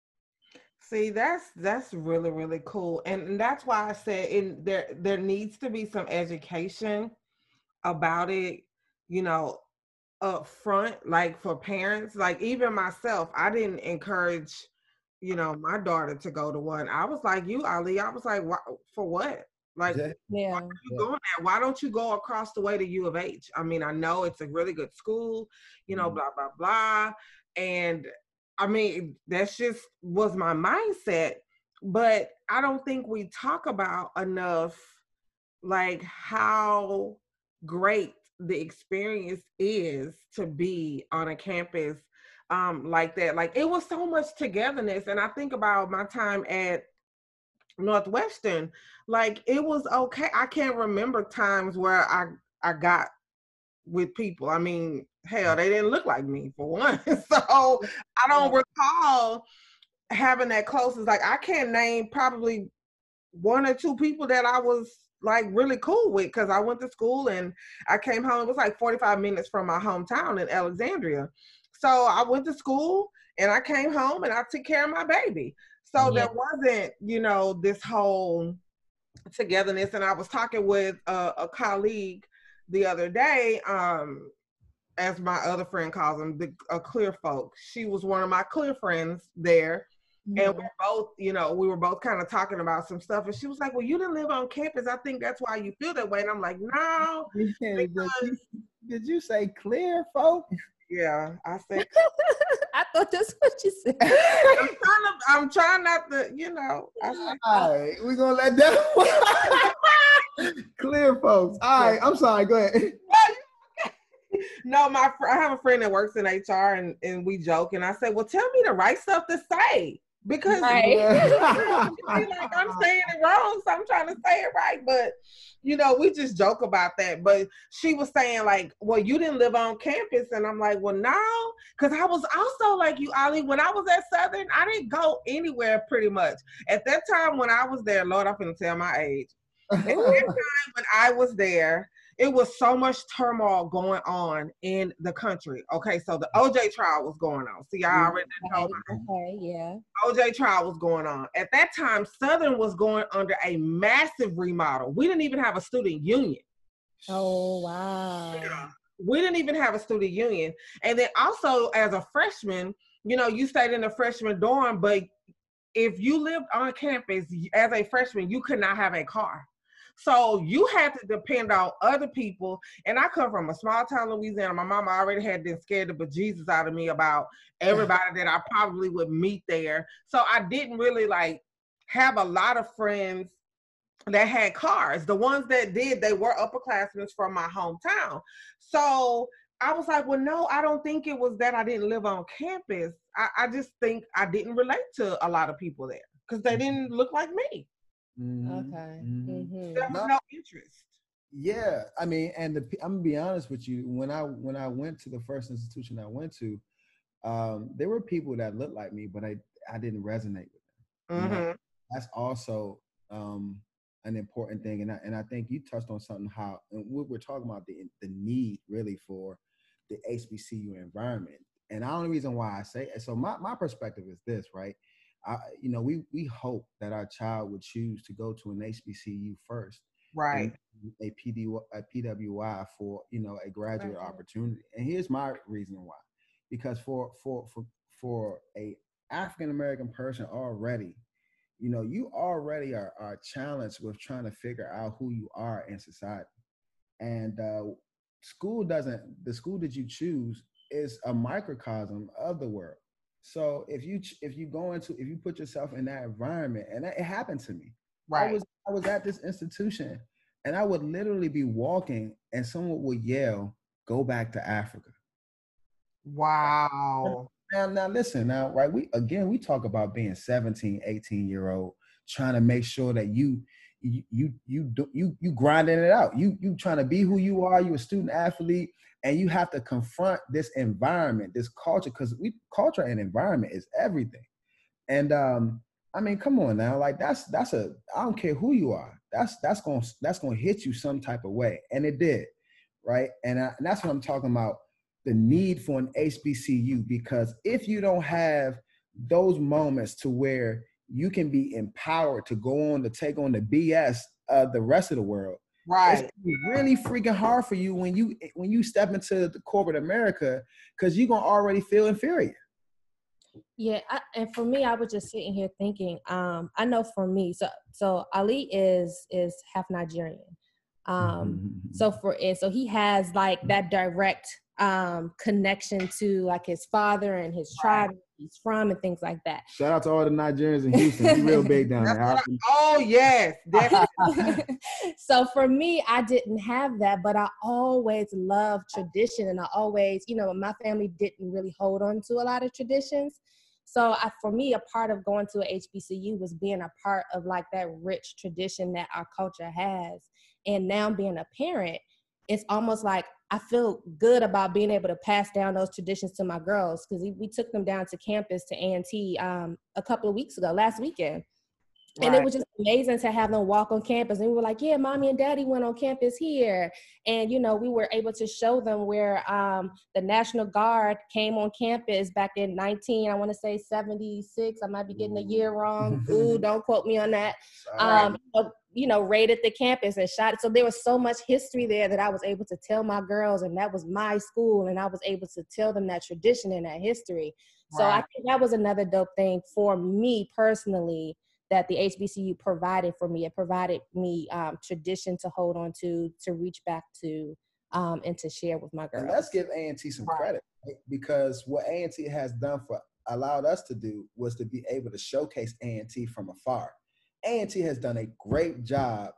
S2: U.
S1: See, that's that's really really cool, and, and that's why I said in there there needs to be some education about it, you know, up front, like for parents. Like even myself, I didn't encourage, you know, my daughter to go to one. I was like you, Ali. I was like, why, for what? Like, yeah. Why are you yeah. going there? Why don't you go across the way to U of H? I mean, I know it's a really good school, you know, mm-hmm. blah blah blah. And I mean, that's just was my mindset. But I don't think we talk about enough like how great the experience is to be on a campus um, like that. Like it was so much togetherness. And I think about my time at Northwestern, like it was okay. I can't remember times where I I got with people. I mean, hell, they didn't look like me for one. So I don't recall having that close. It's like I can't name probably one or two people that I was like really cool with, because I went to school and I came home. It was like forty-five minutes from my hometown in Alexandria. So I went to school and I came home and I took care of my baby. So
S2: Yeah.
S1: there wasn't, you know, this whole togetherness. And I was talking with a, a colleague the other day, um, as my other friend calls them, the a clear folk. She was one of my clear friends there. Mm-hmm. And we're both, you know, we were both kind of talking about some stuff. And she was like, well, you didn't live on campus. I think that's why you feel that way. And I'm like, no.
S3: Did you, did you say clear folk?
S1: Yeah, I said.
S2: I thought that's what you said.
S1: I'm trying to, I'm trying not to, you know. I said,
S3: all right, we're going to let that clear folks. All right, I'm sorry. Go ahead.
S1: No, my fr- I have a friend that works in H R, and, and we joke, and I say, well, tell me the right stuff to say, because
S2: right.
S1: like I'm saying it wrong, so I'm trying to say it right. But you know, we just joke about that. But she was saying like, well, you didn't live on campus, and I'm like, well, no, because I was also like you, Ali. When I was at Southern, I didn't go anywhere pretty much at that time. When I was there, Lord, I'm finna tell my age. At that time when I was there, it was so much turmoil going on in the country. Okay, so the O J trial was going on. See, I already told you.
S2: Okay, yeah.
S1: O J trial was going on. At that time, Southern was going under a massive remodel. We didn't even have a student union.
S2: Oh, wow.
S1: Yeah. We didn't even have a student union. And then also, as a freshman, you know, you stayed in a freshman dorm, but if you lived on campus as a freshman, you could not have a car. So you had to depend on other people. And I come from a small town, Louisiana. My mama already had been scared the bejesus out of me about everybody that I probably would meet there. So I didn't really like have a lot of friends that had cars. The ones that did, they were upperclassmen from my hometown. So I was like, well, no, I don't think it was that I didn't live on campus. I, I just think I didn't relate to a lot of people there because they didn't look like me.
S2: Mm-hmm. Okay. Mm-hmm.
S1: There was no interest.
S3: Yeah, I mean, and the, I'm gonna be honest with you. When I when I went to the first institution I went to, um, there were people that looked like me, but I I didn't resonate with them. Mm-hmm. You know, that's also um, an important thing, and I, and I think you touched on something. How and we're talking about the the need really for the H B C U environment, and the only reason why I say so my my perspective is this, right? I, you know, we we hope that our child would choose to go to an H B C U first,
S1: right?
S3: A P D, a P W I for, you know, a graduate right. opportunity. And here's my reason why: because for for for for a African American person already, you know, you already are are challenged with trying to figure out who you are in society, and uh, school doesn't. The school that you choose is a microcosm of the world. So if you if you go into if you put yourself in that environment, and it happened to me,
S1: right?
S3: I was I was at this institution, and I would literally be walking, and someone would yell, "Go back to Africa."
S1: Wow.
S3: Now, now listen, now, right? We again we talk about being seventeen, eighteen year old, trying to make sure that you you you you do, you you grinding it out. You you trying to be who you are. You a student athlete. And you have to confront this environment, this culture, because we culture and environment is everything. And um, I mean, come on now, like that's that's a I don't care who you are, that's that's gonna that's gonna hit you some type of way, and it did, right? And, I, and that's what I'm talking about, the need for an H B C U, because if you don't have those moments to where you can be empowered to go on to take on the B S of the rest of the world.
S1: Right.
S3: It's really freaking hard for you when you when you step into the corporate America, because you're gonna already feel inferior.
S2: Yeah, I, and for me, I was just sitting here thinking. Um, I know for me, so so Ali is is half Nigerian. Um, mm-hmm. So for it, so he has like that direct um, connection to like his father and his tribe, he's from and things like that.
S3: Shout out to all the Nigerians in Houston. We're real big down there.
S1: I, oh, yes, definitely.
S2: So for me, I didn't have that, but I always loved tradition. And I always, you know, my family didn't really hold on to a lot of traditions. So I, for me, a part of going to a H B C U was being a part of like that rich tradition that our culture has. And now being a parent, it's almost like I feel good about being able to pass down those traditions to my girls, because we, we took them down to campus to A and T um, a couple of weeks ago, last weekend. And right. It was just amazing to have them walk on campus. And we were like, yeah, mommy and daddy went on campus here. And, you know, we were able to show them where um, the National Guard came on campus back in nineteen, I want to say seventy-six. I might be getting the year wrong. Ooh, don't quote me on that. Um, you know, raided the campus and shot it. So there was so much history there that I was able to tell my girls, and that was my school. And I was able to tell them that tradition and that history. So right. I think that was another dope thing for me personally, that the H B C U provided for me. It provided me um, tradition to hold on to, to reach back to, um, and to share with my girls.
S3: And let's give A and T some right. credit, right? Because what A and T has done for, allowed us to do was to be able to showcase A and T from afar. A and T has done a great job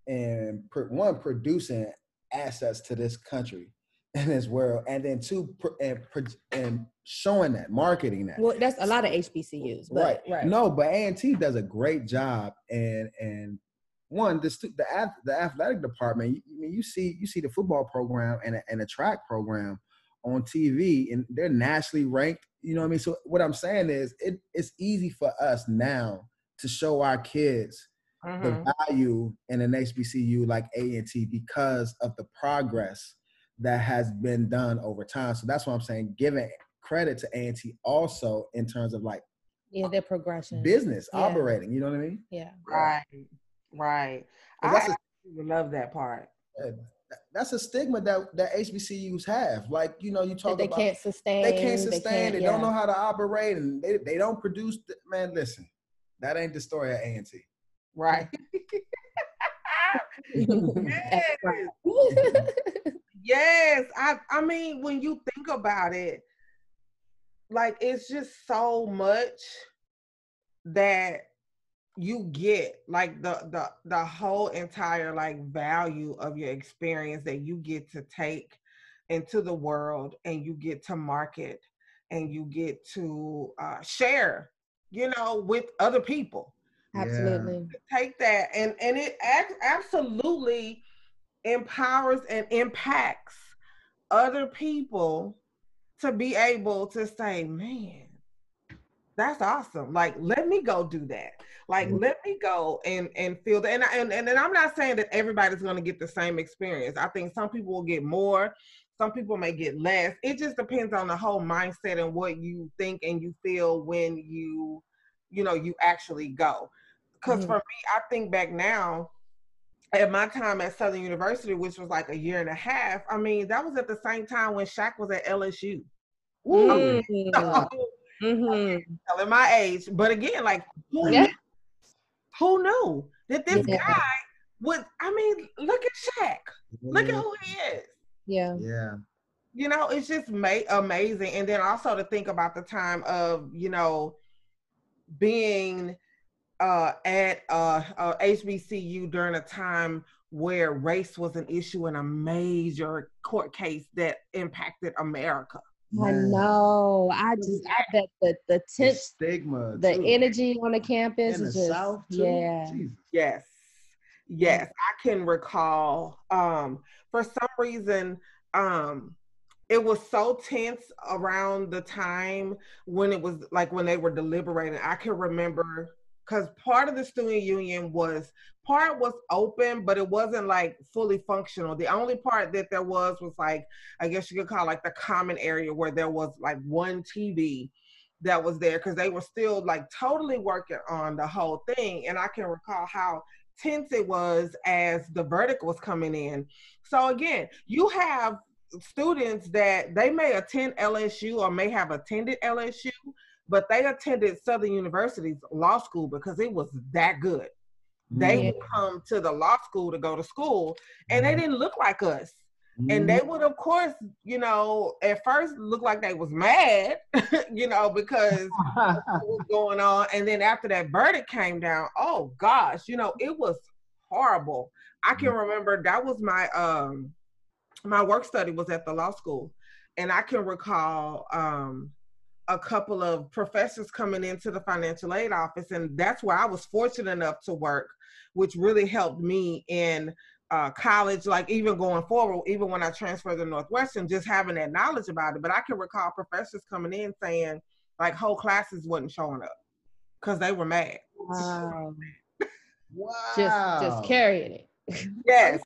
S3: in, one, producing assets to this country and this world, and then two, and, and showing that, marketing that.
S2: Well, that's a lot of H B C Us. But,
S3: right.
S2: right.
S3: No, but A and T does a great job, and and one, the the the athletic department. You, I mean, you see you see the football program and a, and a track program on T V, and they're nationally ranked. You know what I mean? So what I'm saying is, it it's easy for us now to show our kids mm-hmm. the value in an H B C U like A and T because of the progress that has been done over time. So that's what I'm saying, giving credit to A and T also in terms of like
S2: yeah, their progression,
S3: business
S2: yeah.
S3: operating. You know what I mean?
S2: Yeah.
S1: Right. Right. I
S3: that's a,
S1: love that part.
S3: That's a stigma that that H B C Us have. Like, you know, you talk
S2: that they
S3: about
S2: can't sustain.
S3: They can't sustain. They, can't,
S2: they
S3: yeah.
S2: don't
S3: know how to operate, and they they don't produce. The, man, listen, that ain't the story of A and T.
S1: Right. Yes. Yes. I I mean, when you think about it, like, it's just so much that you get, like the the the whole entire like value of your experience that you get to take into the world, and you get to market, and you get to uh, share, you know, with other people.
S2: Absolutely.
S1: Yeah. Take that, and and it ac- absolutely empowers and impacts other people to be able to say, man, that's awesome. Like, let me go do that. Like, mm-hmm. let me go and, and feel that. And, and, and, and I'm not saying that everybody's going to get the same experience. I think some people will get more. Some people may get less. It just depends on the whole mindset and what you think and you feel when you, you know, you actually go. Because mm-hmm. for me, I think back now, at my time at Southern University, which was like a year and a half, I mean, that was at the same time when Shaq was at L S U.
S2: Mm-hmm.
S1: So, mm-hmm. telling my age, but again, like, who, yeah. knew, who knew that this yeah. guy would, I mean, look at Shaq. Look at who he is.
S2: Yeah.
S3: Yeah.
S1: You know, it's just ma- amazing. And then also to think about the time of, you know, being uh, at uh, uh, H B C U during a time where race was an issue in a major court case that impacted America.
S2: I know. I just, I bet the the tense
S3: stigma,
S2: the
S3: too.
S2: Energy on the campus
S3: in
S2: is
S3: the
S2: just,
S3: South, too.
S2: yeah.
S3: Jesus.
S1: Yes, yes. I can recall. Um, for some reason, um, it was so tense around the time when it was like when they were deliberating. I can remember. Because part of the student union was, part was open, but it wasn't like fully functional. The only part that there was was like, I guess you could call it like the common area where there was like one T V that was there, because they were still like totally working on the whole thing. And I can recall how tense it was as the verdict was coming in. So again, you have students that they may attend L S U or may have attended L S U, but they attended Southern University's law school because it was that good. They
S2: yeah.
S1: would come to the law school to go to school, and they didn't look like us.
S4: Mm-hmm. And they would, of course, you know, at first look like they was mad, you know, because what was going on. And then after that verdict came down, oh gosh, you know, it was horrible. I can remember that was my um my work study was at the law school, and I can recall um a couple of professors coming into the financial aid office, and that's where I was fortunate enough to work, which really helped me in uh, college, like even going forward, even when I transferred to Northwestern, just having that knowledge about it. But I can recall professors coming in saying like whole classes wasn't showing up because they were mad.
S2: Wow.
S3: Wow.
S2: Just, just carrying it.
S4: Yes.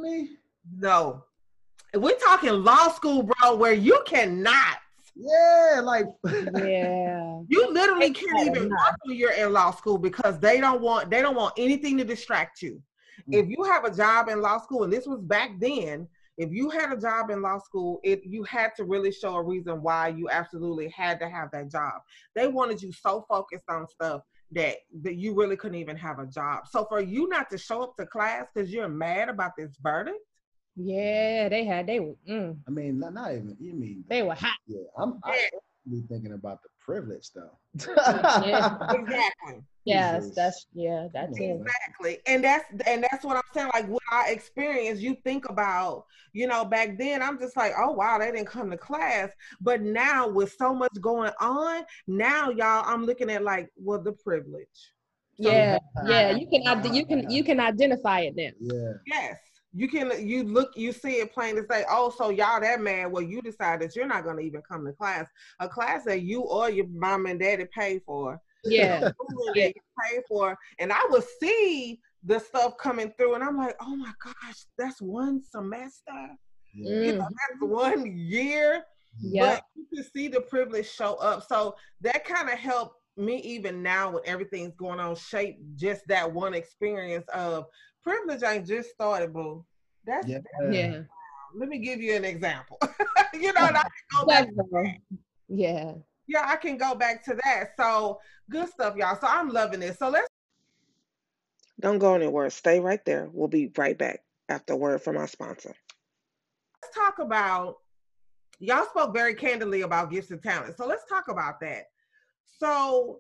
S4: No. We're talking law school, bro, where you cannot.
S3: Yeah, like
S2: yeah.
S4: You literally can't even work when you're in law school because they don't want they don't want anything to distract you. If you have a job in law school, and this was back then, if you had a job in law school, it you had to really show a reason why you absolutely had to have that job. They wanted you so focused on stuff that that you really couldn't even have a job. So for you not to show up to class because you're mad about this verdict.
S2: Yeah, they had they were. Mm.
S3: I mean, not, not even. You mean
S2: they were hot?
S3: Yeah, I'm. I be thinking about the privilege though.
S4: yeah, exactly.
S2: Yes, Jesus. that's yeah, that's
S4: it. Exactly, and that's and that's what I'm saying. Like what I experienced, you think about, you know, back then I'm just like, oh wow, they didn't come to class. But now with so much going on, now y'all, I'm looking at like, well, the privilege.
S2: So, yeah, yeah, you can you can you can identify it then.
S3: Yeah.
S4: Yes. You can, you look, you see it plain to say, oh, so y'all that mad, well, you decided you're not going to even come to class. A class that you or your mom and daddy pay for.
S2: Yeah.
S4: yeah. Pay for. And I would see the stuff coming through and I'm like, oh my gosh, that's one semester. Yeah. You know, that's one year.
S2: Yeah.
S4: But you can see the privilege show up. So that kind of helped me even now when everything's going on shape just that one experience of privilege ain't just started, boo. That's
S2: yeah. yeah.
S4: Let me give you an example. you know, and I can go back to that.
S2: Yeah.
S4: Yeah, I can go back to that. So good stuff, y'all. So I'm loving this. So let's
S1: don't go anywhere. Stay right there. We'll be right back after a word from our sponsor.
S4: Let's talk about y'all spoke very candidly about gifts and talents. So let's talk about that. So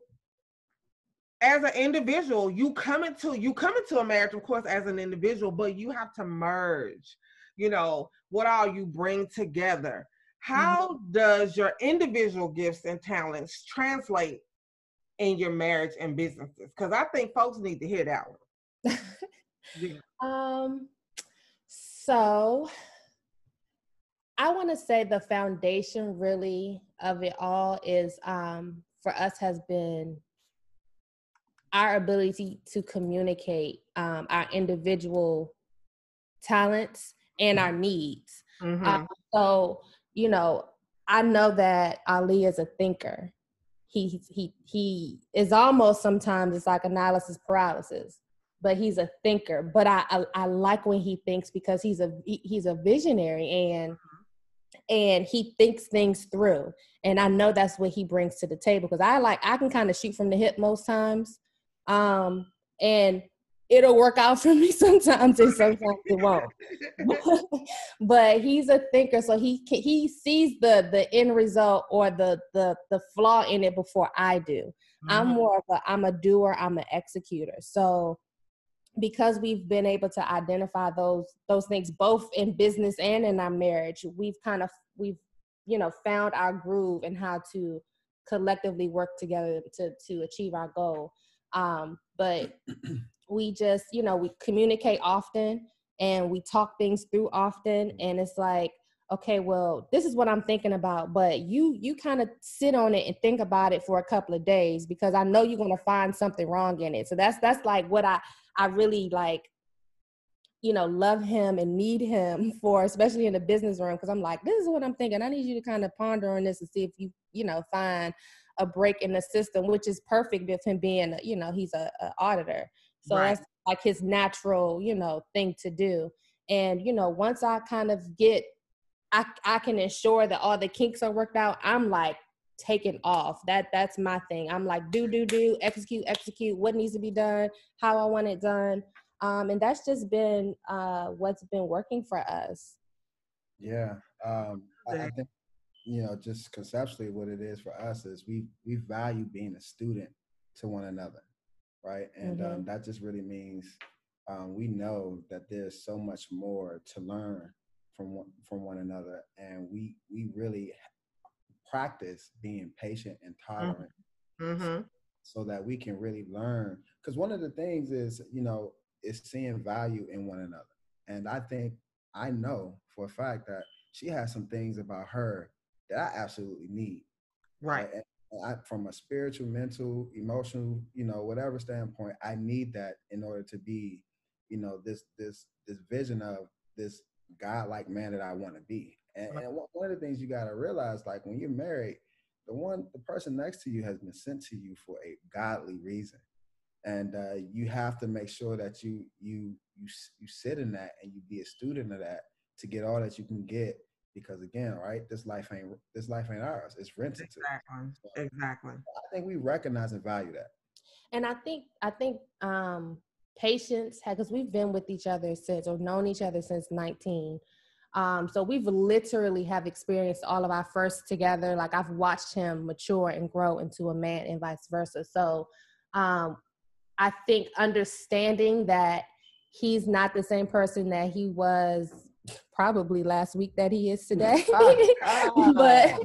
S4: as an individual, you come into you come into a marriage, of course, as an individual, but you have to merge, you know, what all you bring together. How mm-hmm. does your individual gifts and talents translate in your marriage and businesses? Because I think folks need to hear that one.
S2: yeah. Um, so I want to say the foundation really of it all is um, for us has been our ability to communicate um, our individual talents and our needs. Mm-hmm. Um, so, you know, I know that Ali is a thinker. He he he is almost sometimes it's like analysis paralysis, but he's a thinker. But I I, I like when he thinks because he's a he, he's a visionary and and he thinks things through. And I know that's what he brings to the table because I like I can kind of shoot from the hip most times. Um, and it'll work out for me sometimes and sometimes it won't. But he's a thinker, so he he sees the the end result or the the the flaw in it before I do. Mm-hmm. I'm more of a I'm a doer, I'm an executor. So because we've been able to identify those those things both in business and in our marriage, we've kind of we've you know found our groove and how to collectively work together to to achieve our goal. Um, but we just, you know, we communicate often and we talk things through often. And it's like, okay, well, this is what I'm thinking about, but you, you kind of sit on it and think about it for a couple of days because I know you're going to find something wrong in it. So that's, that's like what I, I really like, you know, love him and need him for, especially in the business room. Cause I'm like, this is what I'm thinking. I need you to kind of ponder on this and see if you, you know, find a break in the system, which is perfect with him being, you know, he's a, a auditor. So right. That's like his natural, you know, thing to do. And, you know, once I kind of get, I, I can ensure that all the kinks are worked out. I'm like taking off. That that's my thing. I'm like, do, do, do, execute, execute what needs to be done, how I want it done. Um, and that's just been uh, what's been working for us.
S3: Yeah. Um, I, I think, you know, just conceptually what it is for us is we, we value being a student to one another. Right. And
S2: Mm-hmm.
S3: um, that just really means um, we know that there's so much more to learn from one, from one another. And we, we really practice being patient and tolerant
S4: Mm-hmm.
S3: so that we can really learn. Because one of the things is, you know, is seeing value in one another. And I think I know for a fact that she has some things about her that I absolutely need.
S4: Right.
S3: Right? And I, from a spiritual, mental, emotional, you know, whatever standpoint, I need that in order to be, you know, this this this vision of this godlike man that I want to be. And, and one of the things you got to realize, like when you're married, the one the person next to you has been sent to you for a godly reason, and uh, you have to make sure that you you you you sit in that and you be a student of that to get all that you can get. Because again, right, this life ain't this life ain't ours. It's rented to.
S4: Exactly. So exactly.
S3: I think we recognize and value that.
S2: And I think I think um, patience, because we've been with each other since, or known each other since nineteen. Um, so we've literally have experienced all of our firsts together. Like I've watched him mature and grow into a man and vice versa. So um, I think understanding that he's not the same person that he was probably last week that he is today. but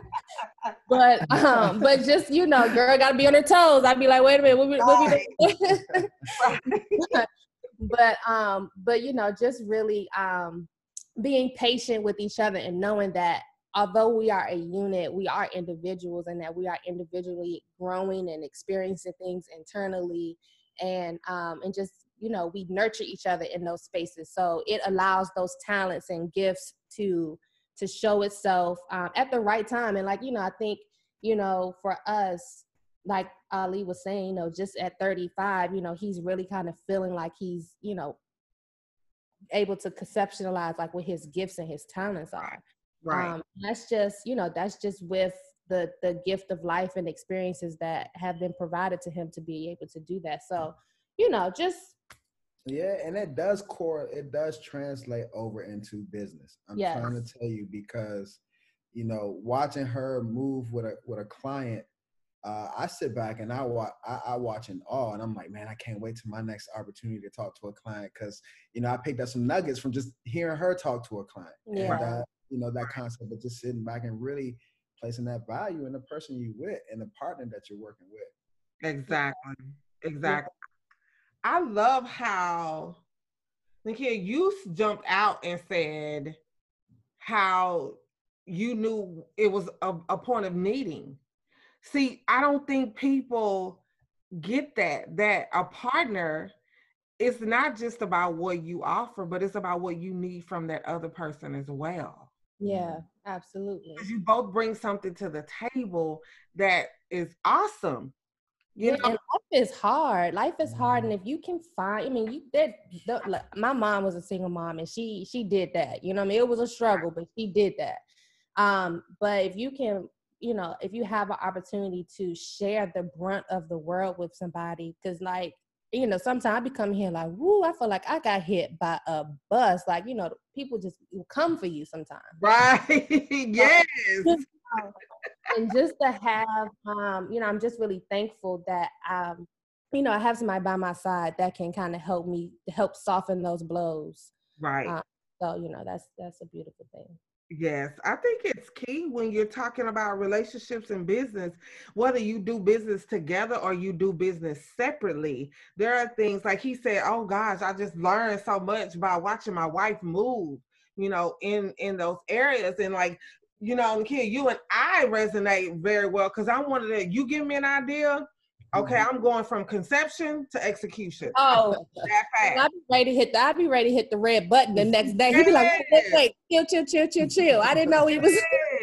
S2: but um but just, you know, girl gotta be on her toes. I'd be like, wait a minute, what we, what we but, but um but you know, just really um being patient with each other and knowing that although we are a unit, we are individuals, and that we are individually growing and experiencing things internally, and um and just, you know, we nurture each other in those spaces. So it allows those talents and gifts to to show itself um, at the right time. And like, you know, I think, you know, for us, like Ali was saying, you know, just at thirty-five, you know, he's really kind of feeling like he's, you know, able to conceptualize like what his gifts and his talents are.
S4: Right.
S2: Um, that's just, you know, that's just with the the gift of life and experiences that have been provided to him to be able to do that. So, you know, just
S3: yeah, and it does core, it does translate over into business. I'm
S2: yes.
S3: trying to tell you, because, you know, watching her move with a with a client, uh, I sit back and I watch, I, I watch in awe, and I'm like, man, I can't wait to my next opportunity to talk to a client, because, you know, I picked up some nuggets from just hearing her talk to a client.
S2: Yeah.
S3: And uh, you know, that concept of just sitting back and really placing that value in the person you with and the partner that you're working with.
S4: Exactly. Exactly. I love how, Nakia, you jumped out and said how you knew it was a, a point of needing. See, I don't think people get that, that a partner is not just about what you offer, but it's about what you need from that other person as well.
S2: Yeah, absolutely.
S4: Because you both bring something to the table that is awesome. You
S2: yeah,
S4: know?
S2: And life is hard. Life is hard, and if you can find, I mean, you that like, my mom was a single mom, and she she did that. You know, what I mean, it was a struggle, but she did that. Um, but if you can, you know, if you have an opportunity to share the brunt of the world with somebody, because like, you know, sometimes I be coming here like, woo, I feel like I got hit by a bus. Like, you know, people just come for you sometimes.
S4: Right. Yes.
S2: And just to have, um, you know, I'm just really thankful that, um, you know, I have somebody by my side that can kind of help me, help soften those blows.
S4: Right.
S2: Um, so, you know, that's that's a beautiful thing.
S4: Yes, I think it's key when you're talking about relationships and business, whether you do business together or you do business separately. There are things like he said, oh gosh, I just learned so much by watching my wife move, you know, in, in those areas. And like, you know, Nakia, you and I resonate very well, because I'm one of the, you give me an idea, okay, I'm going from conception to execution.
S2: Oh,
S4: that fast.
S2: I'd be ready to hit the, I'd be ready to hit the red button the next day. He'd be like, wait, wait, wait, chill, chill, chill, chill, chill. I didn't know he was.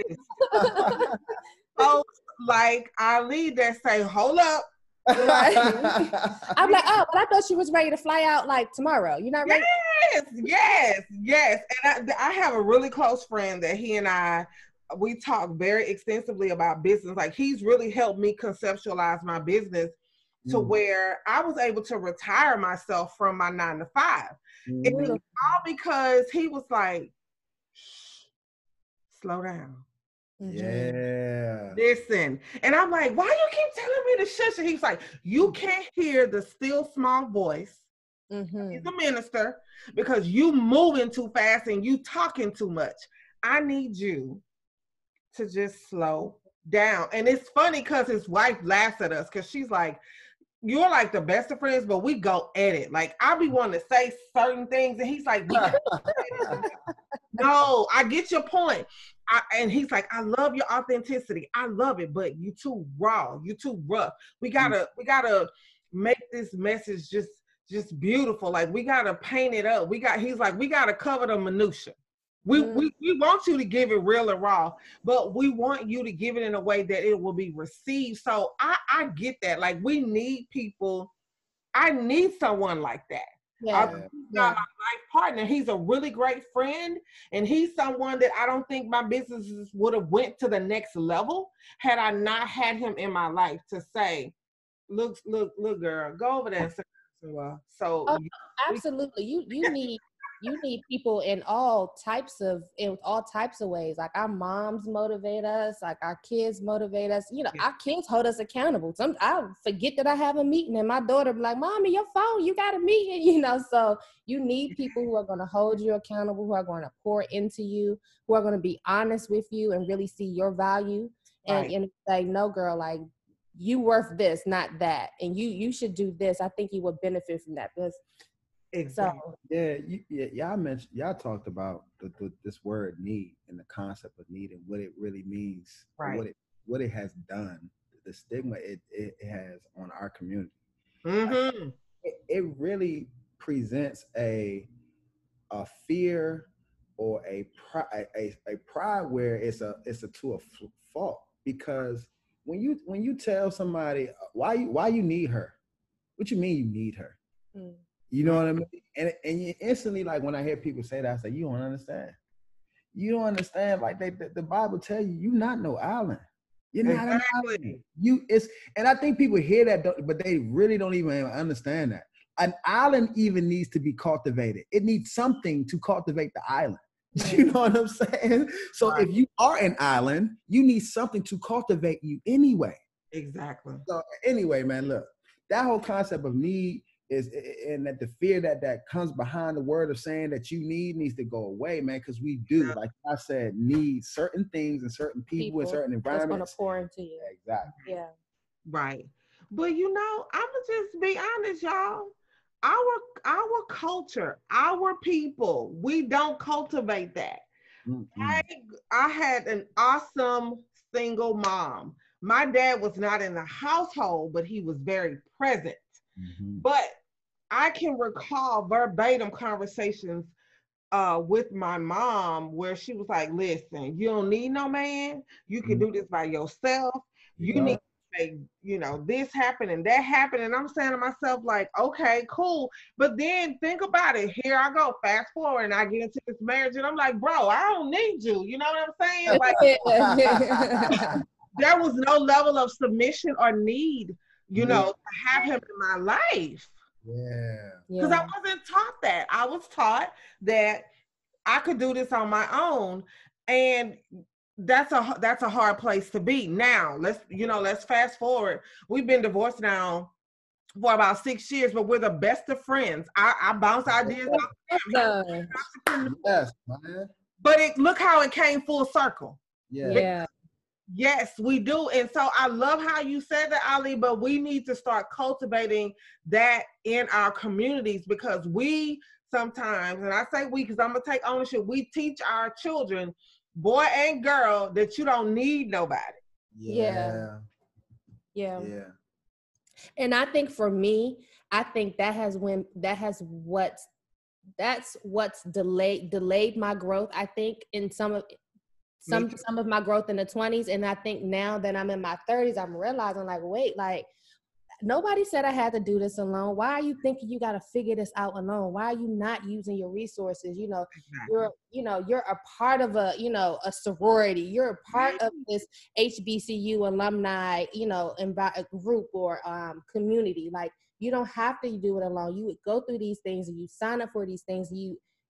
S4: Oh, like Ali that say, hold up.
S2: Right. I'm like, oh, but I thought she was ready to fly out like tomorrow. You're not ready?
S4: Yes, yes, yes. And I, I have a really close friend that he and I, we talk very extensively about business. Like he's really helped me conceptualize my business to mm. where I was able to retire myself from my nine to five. Mm. It was all because he was like, slow down.
S3: Yeah.
S4: Listen. And I'm like, why you keep telling me to shush? And he's like, you can't hear the still small voice.
S2: Mm-hmm.
S4: He's a minister because you moving too fast and you talking too much. I need you to just slow down. And it's funny because his wife laughs at us because she's like, you're like the best of friends, but we go at it. Like I be wanting to say certain things, and he's like, we no, I get your point. I, and he's like, I love your authenticity. I love it, but you too raw. You too rough. We gotta, we gotta make this message just, just beautiful. Like we gotta paint it up. We got. He's like, we gotta cover the minutia. We, mm. we we want you to give it real and raw, but we want you to give it in a way that it will be received. So I, I get that. Like we need people. I need someone like that.
S2: Yeah.
S4: I, he's not my life partner. He's a really great friend, and he's someone that I don't think my businesses would have went to the next level had I not had him in my life to say, look, look, look, girl, go over there and say, so
S2: oh, absolutely. You you need you need people in all types of in all types of ways. Like our moms motivate us, like our kids motivate us. You know, yeah. Our kids hold us accountable. Some I forget that I have a meeting, and my daughter be like, "Mommy, your phone, you got a meeting." You know, so you need people who are going to hold you accountable, who are going to pour into you, who are going to be honest with you and really see your value, right. and and say, "No, girl, like you worth this, not that, and you you should do this. I think you would benefit from that." Because
S4: exactly.
S2: So,
S3: yeah, you, yeah, y'all mentioned, y'all talked about the, the, this word need and the concept of need and what it really means,
S4: right.
S3: what it what it has done, the stigma it, it has on our community.
S4: Mm-hmm.
S3: It, it really presents a a fear or a pride, a, a pride where it's a it's a to a fault, because when you when you tell somebody why you why you need her, what you mean you need her? Mm. You know what I mean? And and you instantly, like when I hear people say that, I say, you don't understand. You don't understand. Like they, the, the Bible tell you, you're not no island. You're not exactly. an island. You it's and I think people hear that, but they really don't even understand that. An island even needs to be cultivated. It needs something to cultivate the island. You know what I'm saying? So right. if you are an island, you need something to cultivate you anyway.
S4: Exactly.
S3: So anyway, man, look, that whole concept of need is, and that the fear that that comes behind the word of saying that you need needs to go away, man, because we do, like I said, need certain things and certain people, people and certain environments.
S2: That's going to pour into you.
S3: Exactly.
S2: Yeah.
S4: Right. But you know, I'm gonna just be honest, y'all. Our our culture, our people, we don't cultivate that. Mm-hmm. I I had an awesome single mom. My dad was not in the household, but he was very present. Mm-hmm. But I can recall verbatim conversations uh, with my mom where she was like, listen, you don't need no man. You can mm-hmm. do this by yourself. You yeah. need to make, you know, this happen and that happen. And I'm saying to myself, like, okay, cool. But then think about it. Here I go, fast forward, and I get into this marriage, and I'm like, bro, I don't need you. You know what I'm saying? Like, there was no level of submission or need, you know, to have him in my life.
S3: Yeah.
S4: Because yeah. I wasn't taught that. I was taught that I could do this on my own. And that's a that's a hard place to be. Now, let's, you know, let's fast forward. We've been divorced now for about six years, but we're the best of friends. I, I bounce ideas off him.
S3: Yes, man.
S4: But it, look how it came full circle.
S3: Yeah.
S2: Yeah.
S4: Yes, we do. And so I love how you said that, Ali, but we need to start cultivating that in our communities, because we sometimes, and I say we because I'm going to take ownership, we teach our children, boy and girl, that you don't need nobody.
S3: Yeah.
S2: Yeah.
S3: Yeah.
S2: And I think for me, I think that has when that has what that's what's delayed delayed my growth. I think in some of Some some of my growth in the twenties. And I think now that I'm in my thirties, I'm realizing like, wait, like nobody said I had to do this alone. Why are you thinking you got to figure this out alone? Why are you not using your resources? You know, exactly. you're, you know, you're a part of a, you know, a sorority. You're a part of this H B C U alumni, you know, envi- group or um, community. Like you don't have to do it alone. You would go through these things and you sign up for these things. And you,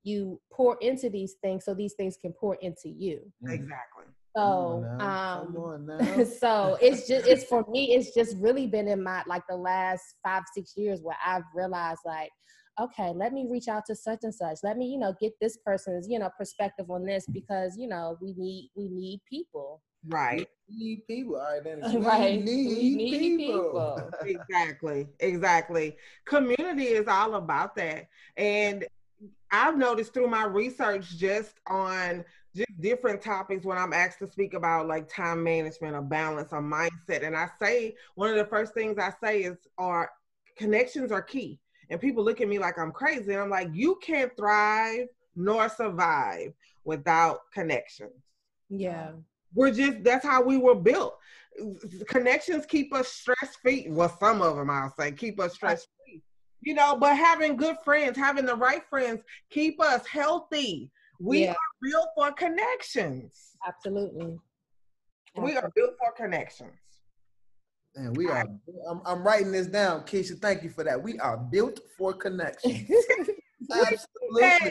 S2: you pour into these things so these things can pour into you.
S4: Exactly.
S2: So,
S3: Come on
S2: um,
S3: Come on now.
S2: so it's just, it's for me, it's just really been in my, like the last five, six years where I've realized like, okay, let me reach out to such and such. Let me, you know, get this person's, you know, perspective on this because, you know, we need, we need people.
S4: Right.
S3: We need people. All right, then. We
S2: Right.
S3: need,
S2: We need
S3: people.
S2: people.
S4: Exactly. Exactly. Community is all about that. And I've noticed through my research just on just different topics when I'm asked to speak about like time management or balance or mindset. And I say, one of the first things I say is, are connections are key. And people look at me like I'm crazy. And I'm like, you can't thrive nor survive without connections.
S2: Yeah.
S4: We're just, that's how we were built. Connections keep us stress free. Well, some of them I'll say keep us stress free. You know, but having good friends, having the right friends, keep us healthy. We
S2: Yeah.
S4: are built for connections.
S2: Absolutely.
S4: We are built for connections.
S3: And we are, I'm, I'm writing this down, Keisha. Thank you for that. We are built for connections. Absolutely.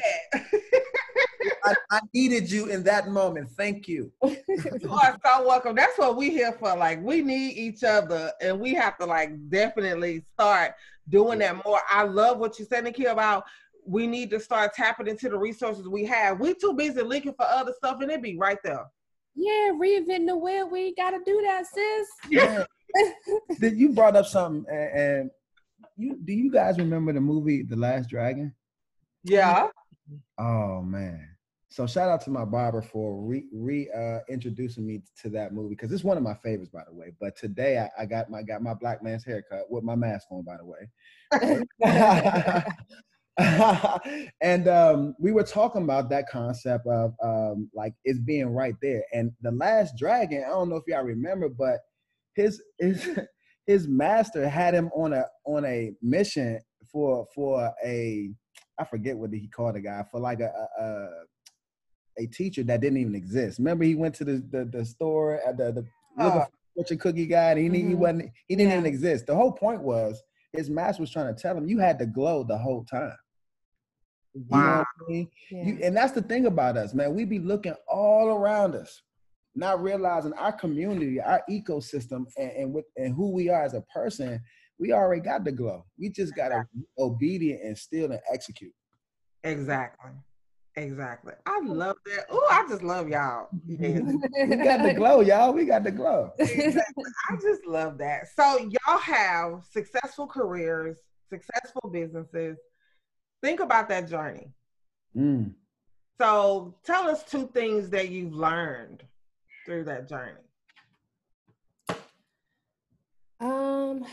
S3: I, I needed you in that moment. Thank you.
S4: You are so welcome. That's what we here for. Like, we need each other, and we have to like definitely start doing that more. I love what you said, Nikia, about we need to start tapping into the resources we have. We too busy looking for other stuff, and it be right there.
S2: Yeah, reinventing the wheel. We ain't gotta do that, sis.
S3: Yeah. Did you brought up something, and, and you do you guys remember the movie The Last Dragon?
S4: Yeah.
S3: Oh man. So shout out to my barber for re, re uh, introducing me to that movie, because it's one of my favorites, by the way. But today I, I got my got my black man's haircut with my mask on, by the way. And um, we were talking about that concept of um, like it's being right there. And The Last Dragon, I don't know if y'all remember, but his his his master had him on a on a mission for for a I forget what he called the guy for like a, a a teacher that didn't even exist. Remember, he went to the the, the store at the, the looking for fortune cookie guy, and he, mm-hmm. he wasn't he didn't yeah. even exist. The whole point was his master was trying to tell him you had to glow the whole time. Wow. You know what I mean? Yeah. You, and that's the thing about us, man. We be looking all around us, not realizing our community, our ecosystem, and, and with and who we are as a person. We already got the glow. We just gotta be obedient and still and execute.
S4: Exactly. Exactly. I love that. Oh, I just love y'all. Yeah.
S3: We got the glow, y'all. We got the glow.
S4: Exactly. I just love that. So y'all have successful careers, successful businesses. Think about that journey.
S3: Mm.
S4: So tell us two things that you've learned through that journey.
S2: Um,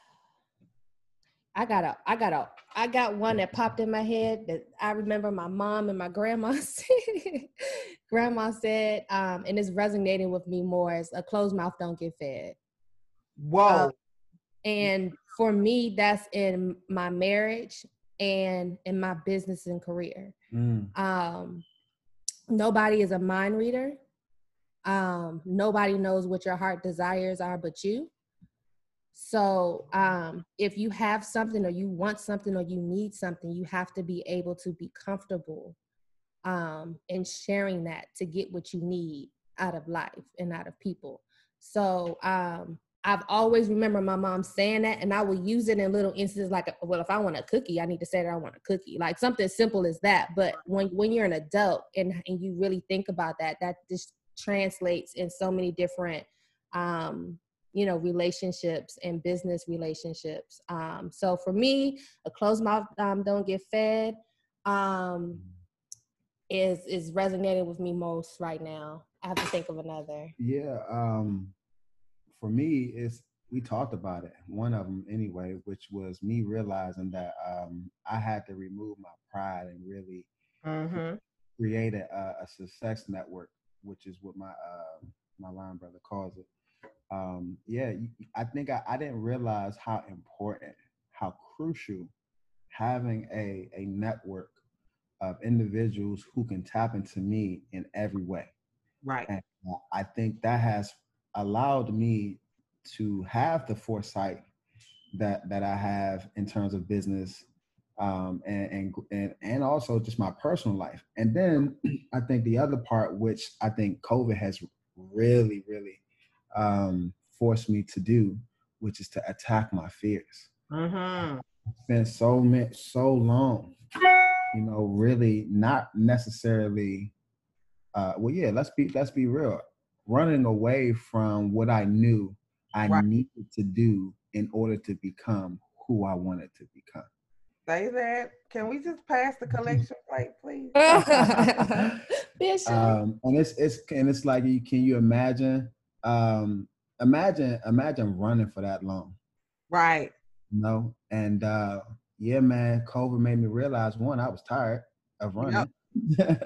S2: I got a, I got a, I got one that popped in my head that I remember my mom and my grandma said. Grandma said, um, and it's resonating with me more, as a closed mouth don't get fed.
S4: Whoa.
S2: Um, and for me, that's in my marriage and in my business and career.
S3: Mm.
S2: Um, nobody is a mind reader. Um, nobody knows what your heart desires are but you. So um, if you have something or you want something or you need something, you have to be able to be comfortable um, in sharing that to get what you need out of life and out of people. So um, I've always remembered my mom saying that, and I will use it in little instances like, well, if I want a cookie, I need to say that I want a cookie, like something simple as that. But when, when you're an adult and, and you really think about that, that just translates in so many different um, you know, relationships and business relationships. Um, so for me, a closed mouth um, don't get fed um, is is resonating with me most right now. I have to think of another.
S3: Yeah, um, for me, it's we talked about it. One of them anyway, which was me realizing that um, I had to remove my pride and really
S4: mm-hmm.
S3: create a, a success network, which is what my uh, my line brother calls it. Um, yeah, I think I, I didn't realize how important, how crucial having a, a network of individuals who can tap into me in every way.
S4: Right.
S3: And uh, I think that has allowed me to have the foresight that, that I have in terms of business um, and, and and and also just my personal life. And then I think the other part, which I think COVID has really, really um, forced me to do, which is to attack my fears.
S4: Mm-hmm.
S3: It's been so much, so long, you know, really not necessarily. Uh, well, yeah, let's be let's be real. Running away from what I knew I
S4: Right.
S3: needed to do in order to become who I wanted to become.
S4: Say that. Can we just pass the collection plate, please?
S2: Bishop.
S3: um, and it's it's and it's like, you can you imagine? Um, imagine imagine running for that long,
S4: Right.
S3: you know? And uh, yeah, man, COVID made me realize, one, I was tired of running. Yep.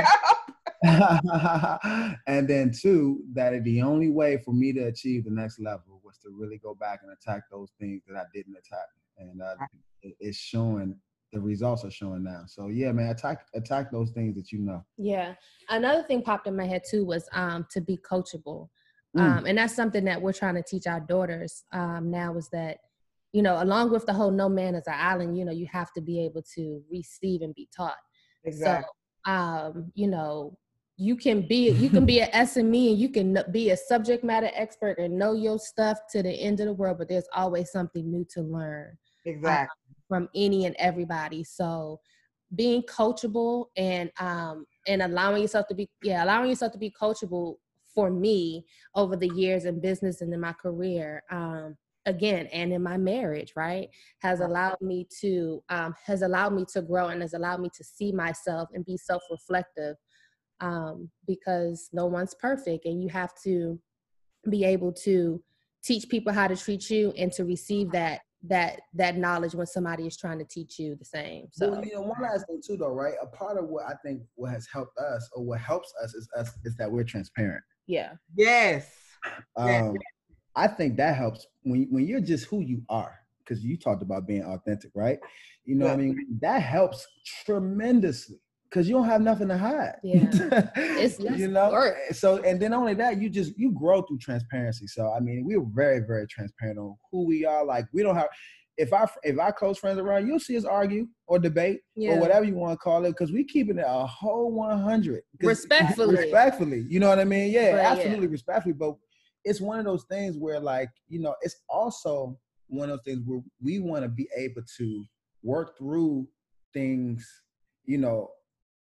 S3: And then two, that the only way for me to achieve the next level was to really go back and attack those things that I didn't attack. And uh, it, it's showing, the results are showing now. So yeah, man, attack attack those things that you know.
S2: Yeah. Another thing popped in my head too was um, to be coachable. Um, mm. And that's something that we're trying to teach our daughters um, now, is that, you know, along with the whole no man is an island, you know, you have to be able to receive and be taught.
S4: Exactly.
S2: So, um, you know, you can be, you can be an S M E and you can be a subject matter expert and know your stuff to the end of the world, but there's always something new to learn.
S4: Exactly.
S2: Um, from any and everybody. So being coachable and, um, and allowing yourself to be, yeah, allowing yourself to be coachable for me over the years in business and in my career, um, again, and in my marriage, right, has allowed me to, um, has allowed me to grow and has allowed me to see myself and be self-reflective, um, because no one's perfect and you have to be able to teach people how to treat you and to receive that that that knowledge when somebody is trying to teach you the same. So
S3: well, you know, one last thing too, though, right? A part of what I think what has helped us, or what helps us, is us is that we're transparent.
S2: Yeah.
S4: Yes.
S3: Um, yes. I think that helps when when you're just who you are, because you talked about being authentic, right? You know, yeah. what I mean, that helps tremendously. Because you don't have nothing to hide.
S2: Yeah. It's
S3: you know,
S2: work.
S3: So, and then only that, you just, you grow through transparency. So, I mean, we were very, very transparent on who we are. Like, we don't have, if our, if our close friends are around, you'll see us argue or debate yeah. or whatever you want to call it. Because we keeping it a whole one hundred.
S2: Respectfully.
S3: Respectfully. You know what I mean? Yeah,
S2: but,
S3: absolutely
S2: yeah.
S3: respectfully. But it's one of those things where, like, you know, it's also one of those things where we want to be able to work through things, you know,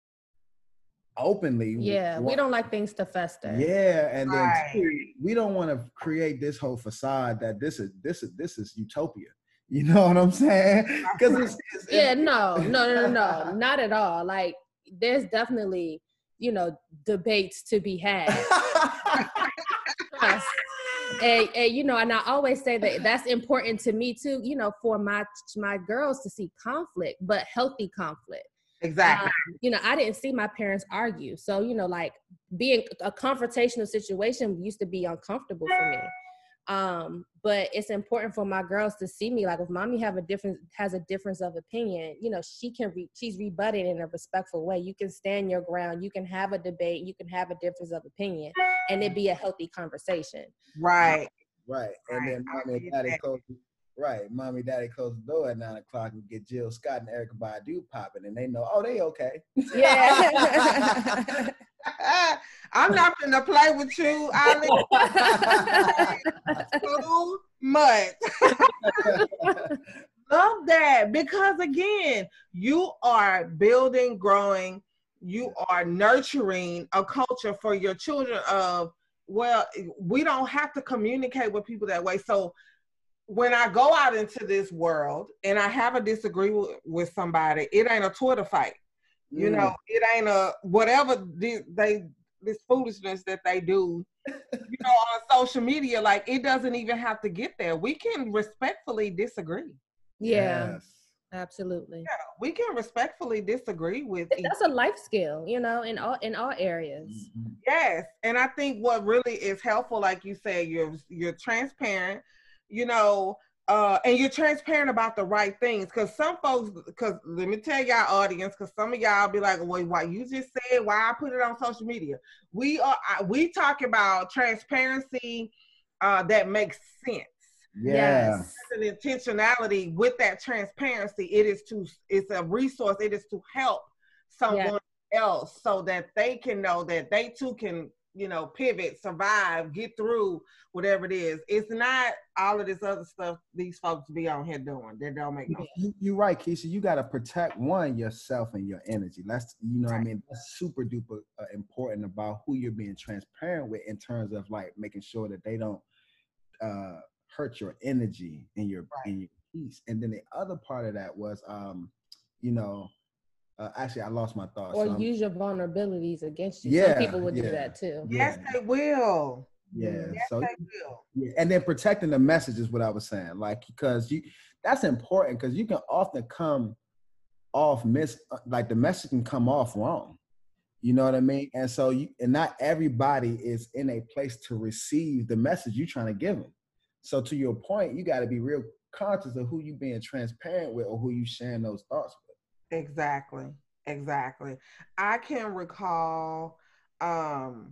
S3: openly.
S2: Yeah, we don't like things to fester.
S3: Yeah, and then
S4: right.
S3: two, we don't want to create this whole facade that this is this is this is utopia. You know what I'm saying? Because it's, it's, it's
S2: yeah, no, no, no, no, no, not at all. Like, there's definitely, you know, debates to be had. and, and you know, and I always say that that's important to me too. You know, for my my girls to see conflict, but healthy conflict.
S4: Exactly.
S2: Um, you know, I didn't see my parents argue. So, you know, like being a confrontational situation used to be uncomfortable for me. Um, but it's important for my girls to see me. Like, if mommy have a different, has a difference of opinion, you know, she can, re- she's rebutted in a respectful way. You can stand your ground. You can have a debate. You can have a difference of opinion and it be a healthy conversation.
S4: Right.
S3: Right. And then mommy and daddy close Right, mommy, daddy close the door at nine o'clock and get Jill Scott and Erykah Badu popping, and they know, oh, they okay.
S2: Yeah.
S4: I'm not gonna play with you, Ali. Too much. Love that, because again, you are building, growing, you are nurturing a culture for your children of, well, we don't have to communicate with people that way. So when I go out into this world and I have a disagreement with somebody, it ain't a Twitter fight. You mm. know, it ain't a whatever they, they this foolishness that they do, you know, on social media. Like, it doesn't even have to get there. We can respectfully disagree.
S2: Yeah, yes. Absolutely.
S4: Yeah, we can respectfully disagree with.
S2: That's a life skill, you know, in all in all areas.
S3: Mm-hmm.
S4: Yes, and I think what really is helpful, like you said, you're you're transparent. You know, uh, and you're transparent about the right things. Because some folks, because let me tell y'all audience, because some of y'all be like, well, why you just said, why I put it on social media? We are, we talk about transparency uh, that makes sense.
S3: Yeah.
S2: Yes.
S4: An intentionality with that transparency. It is to, it's a resource. It is to help someone yeah. else so that they can know that they too can, you know, pivot, survive, get through whatever it is. It's not all of this other stuff these folks be on here doing that don't make no sense.
S3: You're right, Keisha. You got to protect one, yourself and your energy. That's, you know
S4: right.
S3: what I mean? That's super duper uh, important about who you're being transparent with in terms of like making sure that they don't uh, hurt your energy and your, right. and your peace. And then the other part of that was, um, you know, Uh, actually, I lost my thoughts.
S2: Or
S3: so
S2: use your vulnerabilities against you.
S3: Yeah,
S2: Some people would
S3: yeah,
S2: do that too.
S4: Yes,
S3: yeah.
S4: they will.
S3: Yeah,
S4: yes,
S3: so
S4: they will.
S3: Yeah, and then protecting the message is what I was saying. Like, because you, that's important because you can often come off miss, like the message can come off wrong. You know what I mean? And so you, and not everybody is in a place to receive the message you're trying to give them. So to your point, you got to be real conscious of who you being transparent with or who you sharing those thoughts with.
S4: Exactly. Exactly. I can recall um,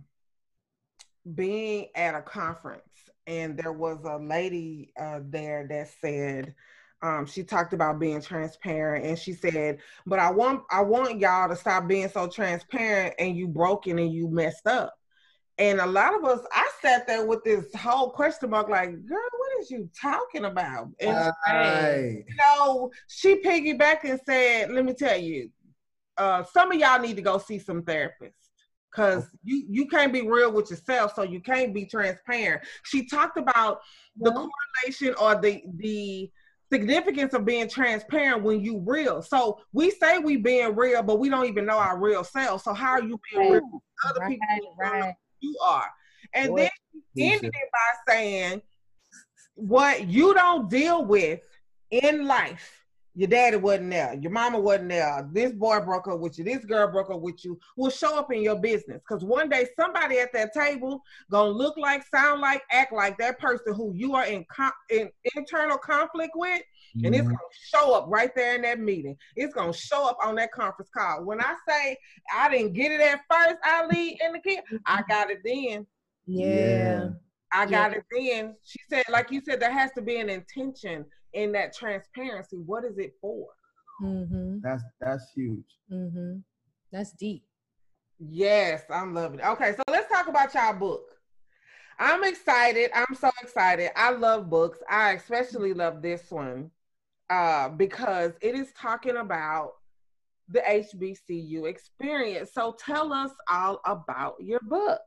S4: being at a conference and there was a lady uh, there that said, um, she talked about being transparent and she said, but I want, I want y'all to stop being so transparent and you broken and you messed up. And a lot of us, I sat there with this whole question mark, like, girl, what is you talking about? And
S3: right.
S4: you know, she piggybacked and said, let me tell you, uh, some of y'all need to go see some therapists because okay. you, you can't be real with yourself, so you can't be transparent. She talked about the well, correlation or the the significance of being transparent when you real. So we say we being real, but we don't even know our real self. So how are you being real with other
S2: right,
S4: people?
S2: Right.
S4: You are. And
S3: Boy,
S4: then she ended it by saying, what you don't deal with in life, your daddy wasn't there, your mama wasn't there, this boy broke up with you, this girl broke up with you, will show up in your business. Because one day somebody at that table gonna look like, sound like, act like that person who you are in, com- in internal conflict with, mm-hmm. and it's gonna show up right there in that meeting. It's gonna show up on that conference call. When I say I didn't get it at first, Ali and the kid, I got it then.
S2: Yeah.
S4: I got yeah. it then. She said, like you said, there has to be an intention in that transparency. What is it for?
S2: Mm-hmm.
S3: That's that's huge.
S2: Mm-hmm. That's deep.
S4: Yes, I'm loving it. Okay, so let's talk about y'all book. I'm excited. I'm so excited. I love books. I especially love this one uh, because it is talking about the H B C U experience. So tell us all about your book.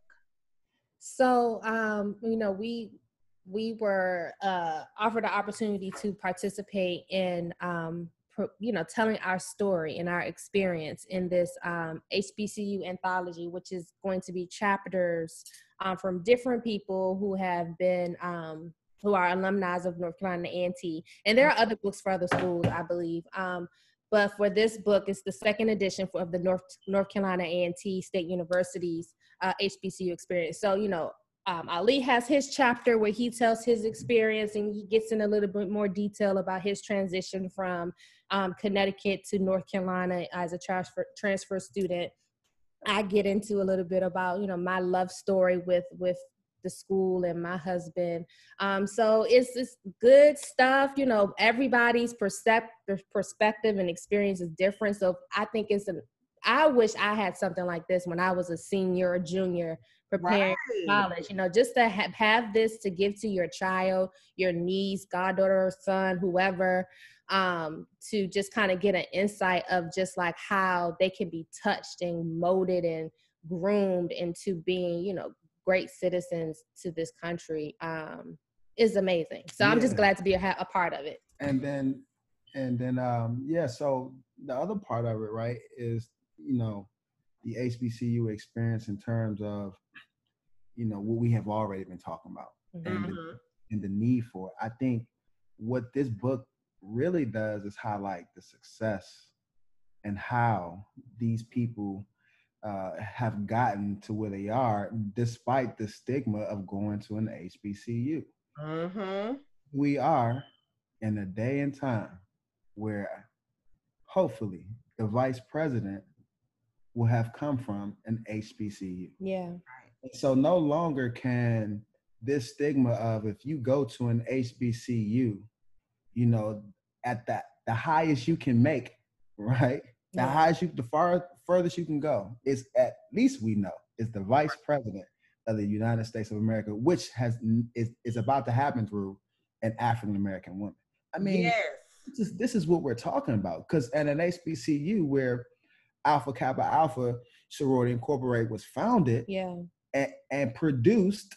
S2: So, um, you know, we we were uh, offered the opportunity to participate in, um, pro, you know, telling our story and our experience in this um, H B C U anthology, which is going to be chapters um, from different people who have been, um, who are alumni of North Carolina A and T. And there are other books for other schools, I believe. Um, but for this book, it's the second edition for, of the North, North Carolina A and T State University's Uh, H B C U experience. So, you know, um, Ali has his chapter where he tells his experience and he gets in a little bit more detail about his transition from um, Connecticut to North Carolina as a transfer transfer student. I get into a little bit about, you know, my love story with with the school and my husband. Um, so it's it's good stuff. You know, everybody's perspective, perspective and experience is different. So I think it's an I wish I had something like this when I was a senior or junior preparing
S4: right.
S2: for college, you know, just to have, have this to give to your child, your niece, goddaughter, son, whoever, um, to just kind of get an insight of just like how they can be touched and molded and groomed into being, you know, great citizens to this country um, is amazing. So yeah. I'm just glad to be a, a part of it.
S3: And then, and then, um, yeah, so the other part of it, right, is, you know, the H B C U experience in terms of, you know, what we have already been talking about mm-hmm. and, the, and the need for it. I think what this book really does is highlight the success and how these people uh, have gotten to where they are despite the stigma of going to an H B C U.
S4: Mm-hmm.
S3: We are in a day and time where hopefully the vice president will have come from an H B C U.
S2: Yeah.
S3: So no longer can this stigma of if you go to an H B C U, you know, at that the highest you can make, right? The
S2: Yeah.
S3: highest you, the far furthest you can go is, at least we know, is the vice president of the United States of America, which has is, is about to happen through an African American woman. I mean,
S4: Yes.
S3: this is, this is what we're talking about. Because at an H B C U where Alpha Kappa Alpha Sorority Incorporated was founded,
S2: Yeah.
S3: and, and produced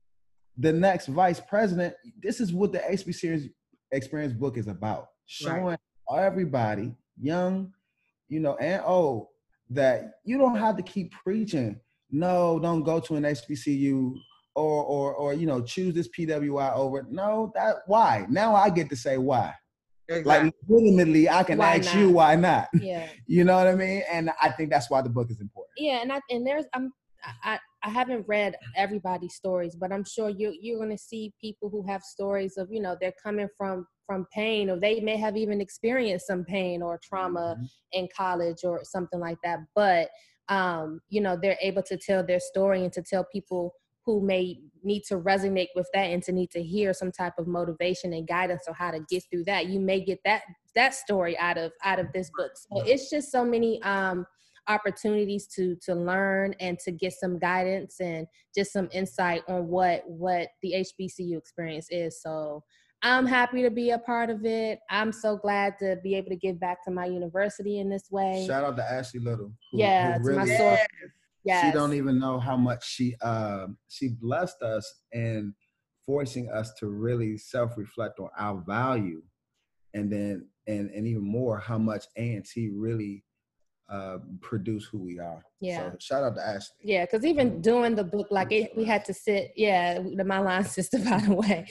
S3: the next vice president, this is what the H B C U Experience book is about. Showing
S4: Right.
S3: everybody, young, you know, and old, that you don't have to keep preaching, no, don't go to an H B C U, or or or you know, choose this P W I over. No, that why? Now I get to say why.
S4: Exactly.
S3: Like legitimately, I can
S2: Why
S3: ask
S2: not?
S3: you why not.
S2: Yeah.
S3: You know what I mean? And I think that's why the book is important.
S2: Yeah, and I and there's I'm I I haven't read everybody's stories, but I'm sure you you're gonna see people who have stories of, you know, they're coming from from pain, or they may have even experienced some pain or trauma
S3: Mhm.
S2: in college or something like that. But um, you know, they're able to tell their story and to tell people who may need to resonate with that and to need to hear some type of motivation and guidance on how to get through that. You may get that that story out of out of this book. So it's just so many um opportunities to to learn and to get some guidance and just some insight on what what the H B C U experience is. So I'm happy to be a part of it. I'm so glad to be able to give back to my university in this way.
S3: Shout out to Ashley Little. Who,
S2: Yeah,
S3: who
S2: to my
S3: really,
S2: source.
S4: Yes.
S2: Yes.
S3: she don't even know how much she uh, she blessed us in forcing us to really self-reflect on our value, and then and and even more how much A and T really uh, produce who we are.
S2: Yeah.
S3: So shout out to Ashley.
S2: Yeah, because even doing the book, like it, we had to sit. Yeah, the my line sister, by the way.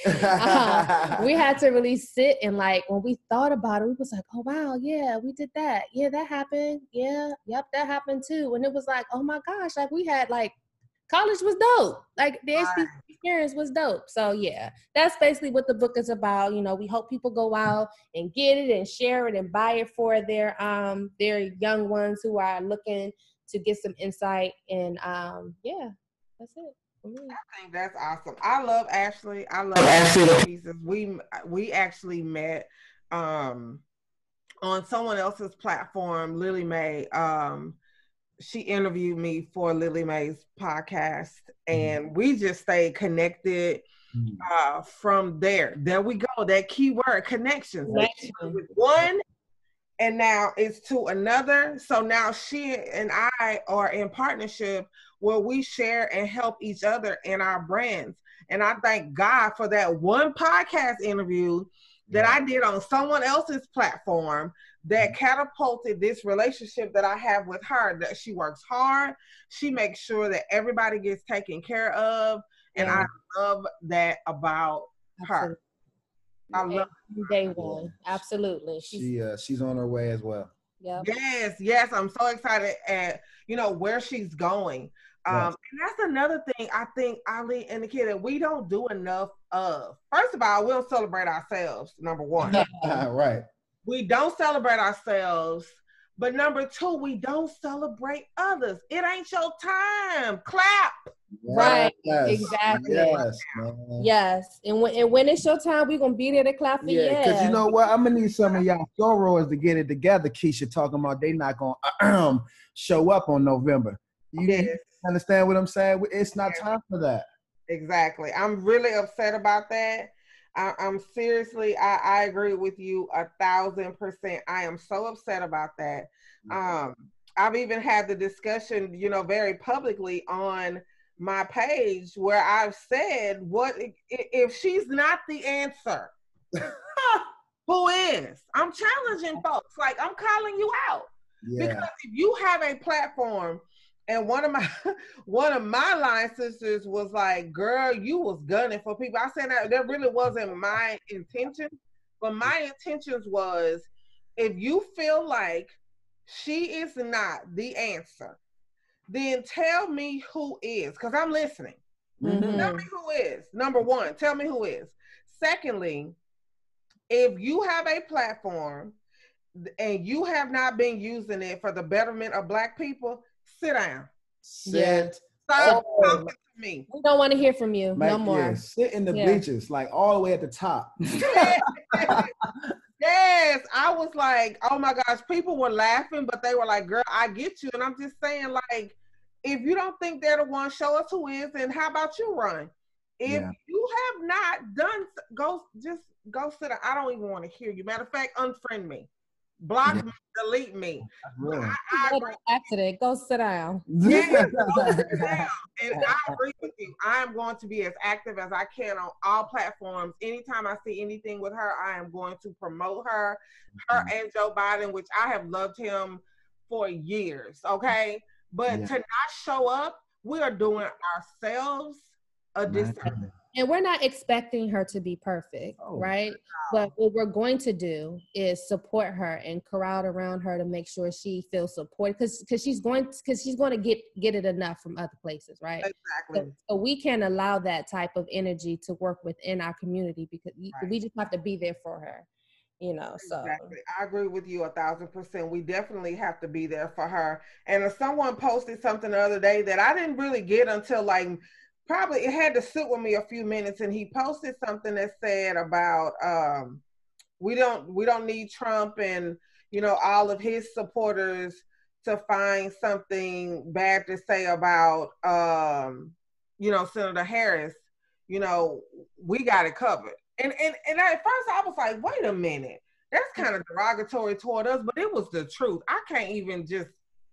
S2: Uh, we had to really sit and like when we thought about it, we was like, oh wow, yeah, we did that. Yeah, that happened. Yeah, yep, that happened too. And it was like, oh my gosh, like we had like college was dope. Like the H B C experience was dope. So yeah, that's basically what the book is about. You know, we hope people go out and get it and share it and buy it for their um their young ones who are looking to get some insight. And um yeah, that's it for me.
S4: I think that's awesome. I love Ashley. I love Ashley to pieces. We we actually met um on someone else's platform, Lily Mae. Um she interviewed me for Lily Mae's podcast, and we just stayed connected uh, from there. There we go. That keyword, connections.
S2: Connection.
S4: With one, and now it's to another. So now she and I are in partnership where we share and help each other in our brands. And I thank God for that one podcast interview that I did on someone else's platform that catapulted this relationship that I have with her. That she works hard. She makes sure that everybody gets taken care of. And
S2: Yeah.
S4: I love that about her. I love
S2: From day one. Absolutely. She's,
S3: She uh, she's on her way as well.
S2: yep.
S4: Yes, yes. I'm so excited at, you know, where she's going. Um,
S3: Yes.
S4: and that's another thing I think Ali indicated that we don't do enough of. First of all, we'll celebrate ourselves, number one.
S3: Right.
S4: We don't celebrate ourselves. But number two, we don't celebrate others. It ain't your time. Clap.
S2: Right.
S3: Yes.
S2: Exactly.
S3: Yes, man.
S2: Yes. And when and when it's your time, we're gonna be there to clap for you.
S3: Yeah, because you know what? I'm gonna need some of y'all sorors to get it together. Keisha talking about they not gonna show up on November. You
S4: Yes.
S3: understand what I'm saying? It's not
S4: Yes.
S3: time for that.
S4: Exactly. I'm really upset about that. I, I'm seriously, I, I agree with you a thousand percent. I am so upset about that. Um, I've even had the discussion, you know, very publicly on my page where I've said, what if she's not the answer? Who is? I'm challenging folks. Like, I'm calling you out.
S3: Yeah.
S4: Because if you have a platform, and one of my one of my line sisters was like, girl, you was gunning for people. I said that that really wasn't my intention. But my intentions was, if you feel like she is not the answer, then tell me who is, because I'm listening.
S2: Mhm.
S4: Tell me who is. Number one, tell me who is. Secondly, if you have a platform and you have not been using it for the betterment of Black people, sit down.
S3: Sit
S4: Stop
S3: Oh,
S4: talking to me.
S2: We don't want to hear from you
S3: like,
S2: no more.
S3: Yeah, sit in the
S2: Yeah.
S3: bleachers, like all the way at the top.
S4: Yes, I was like, oh my gosh, people were laughing, but they were like, girl, I get you. And I'm just saying, like, if you don't think they're the one, show us who is, and how about you run? If
S3: Yeah.
S4: you have not done, go, just go sit down. I don't even want to hear you. Matter of fact, unfriend me. Block
S3: Yeah.
S4: me, delete me.
S3: Real.
S4: I, I agree.
S2: Accident, go sit down.
S4: Yeah, go sit down. And I agree with you. I am going to be as active as I can on all platforms. Anytime I see anything with her, I am going to promote her, her and Joe Biden, which I have loved him for years. Okay, but
S3: Yeah.
S4: to not show up, we are doing ourselves a disservice.
S2: And we're not expecting her to be perfect,
S3: Oh,
S2: right? But what we're going to do is support her and crowd around her to make sure she feels supported, because because she's going because she's going to get get it enough from other places, right?
S4: Exactly.
S2: So, so we can allow that type of energy to work within our community, because we,
S4: Right.
S2: we just have to be there for her, you know. So
S4: Exactly. I agree with you a thousand percent. We definitely have to be there for her. And if someone posted something the other day that I didn't really get until like probably it had to sit with me a few minutes, and he posted something that said about um we don't we don't need Trump and you know all of his supporters to find something bad to say about um you know Senator Harris. You know, we got it covered. And and and at first I was like, wait a minute, that's kind of derogatory toward us, but it was the truth. I can't even just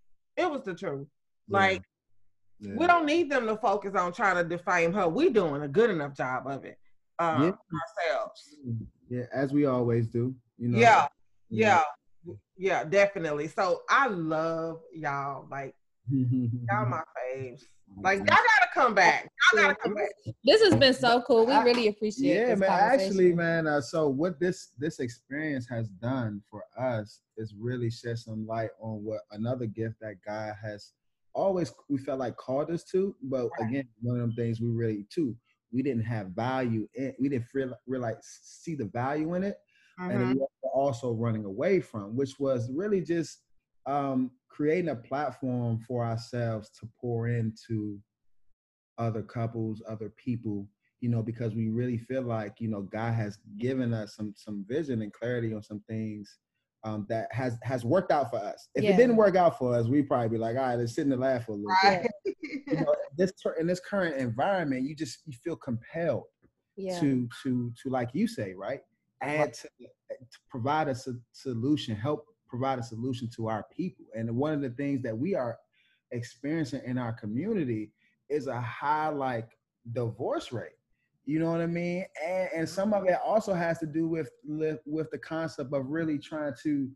S4: it was the truth.
S3: Yeah.
S4: Like
S3: Yeah.
S4: we don't need them to focus on trying to defame her. We're doing a good enough job of it um,
S3: Yeah.
S4: ourselves.
S3: Yeah, as we always do. You know.
S4: Yeah, yeah, yeah, definitely. So I love y'all. Like y'all my faves. Like y'all gotta come back. Y'all gotta come back.
S2: this has been so cool. We
S3: I-
S2: really appreciate
S3: Yeah,
S2: this
S3: man.
S2: conversation.
S3: Actually, man. Uh, so what this this experience has done for us is really shed some light on what another gift that God has always we felt like called us to. But
S4: Right.
S3: again, one of them things we really too we didn't have value in. We didn't feel realize see the value in it,
S4: Mhm.
S3: and we were also running away from, which was really just um, creating a platform for ourselves to pour into other couples, other people, you know, because we really feel like, you know, God has given us some some vision and clarity on some things um, that has has worked out for us. If
S2: Yeah.
S3: it didn't work out for us, we'd probably be like, all right, let's sit in the laugh for a little bit.
S4: Right.
S3: You know, this in this current environment, you just you feel compelled
S2: Yeah.
S3: to to to like you say, right? Add to, to provide a so- solution, help provide a solution to our people. And one of the things that we are experiencing in our community is a high like divorce rate. You know what I mean? And, and some of it also has to do with with the concept of really trying to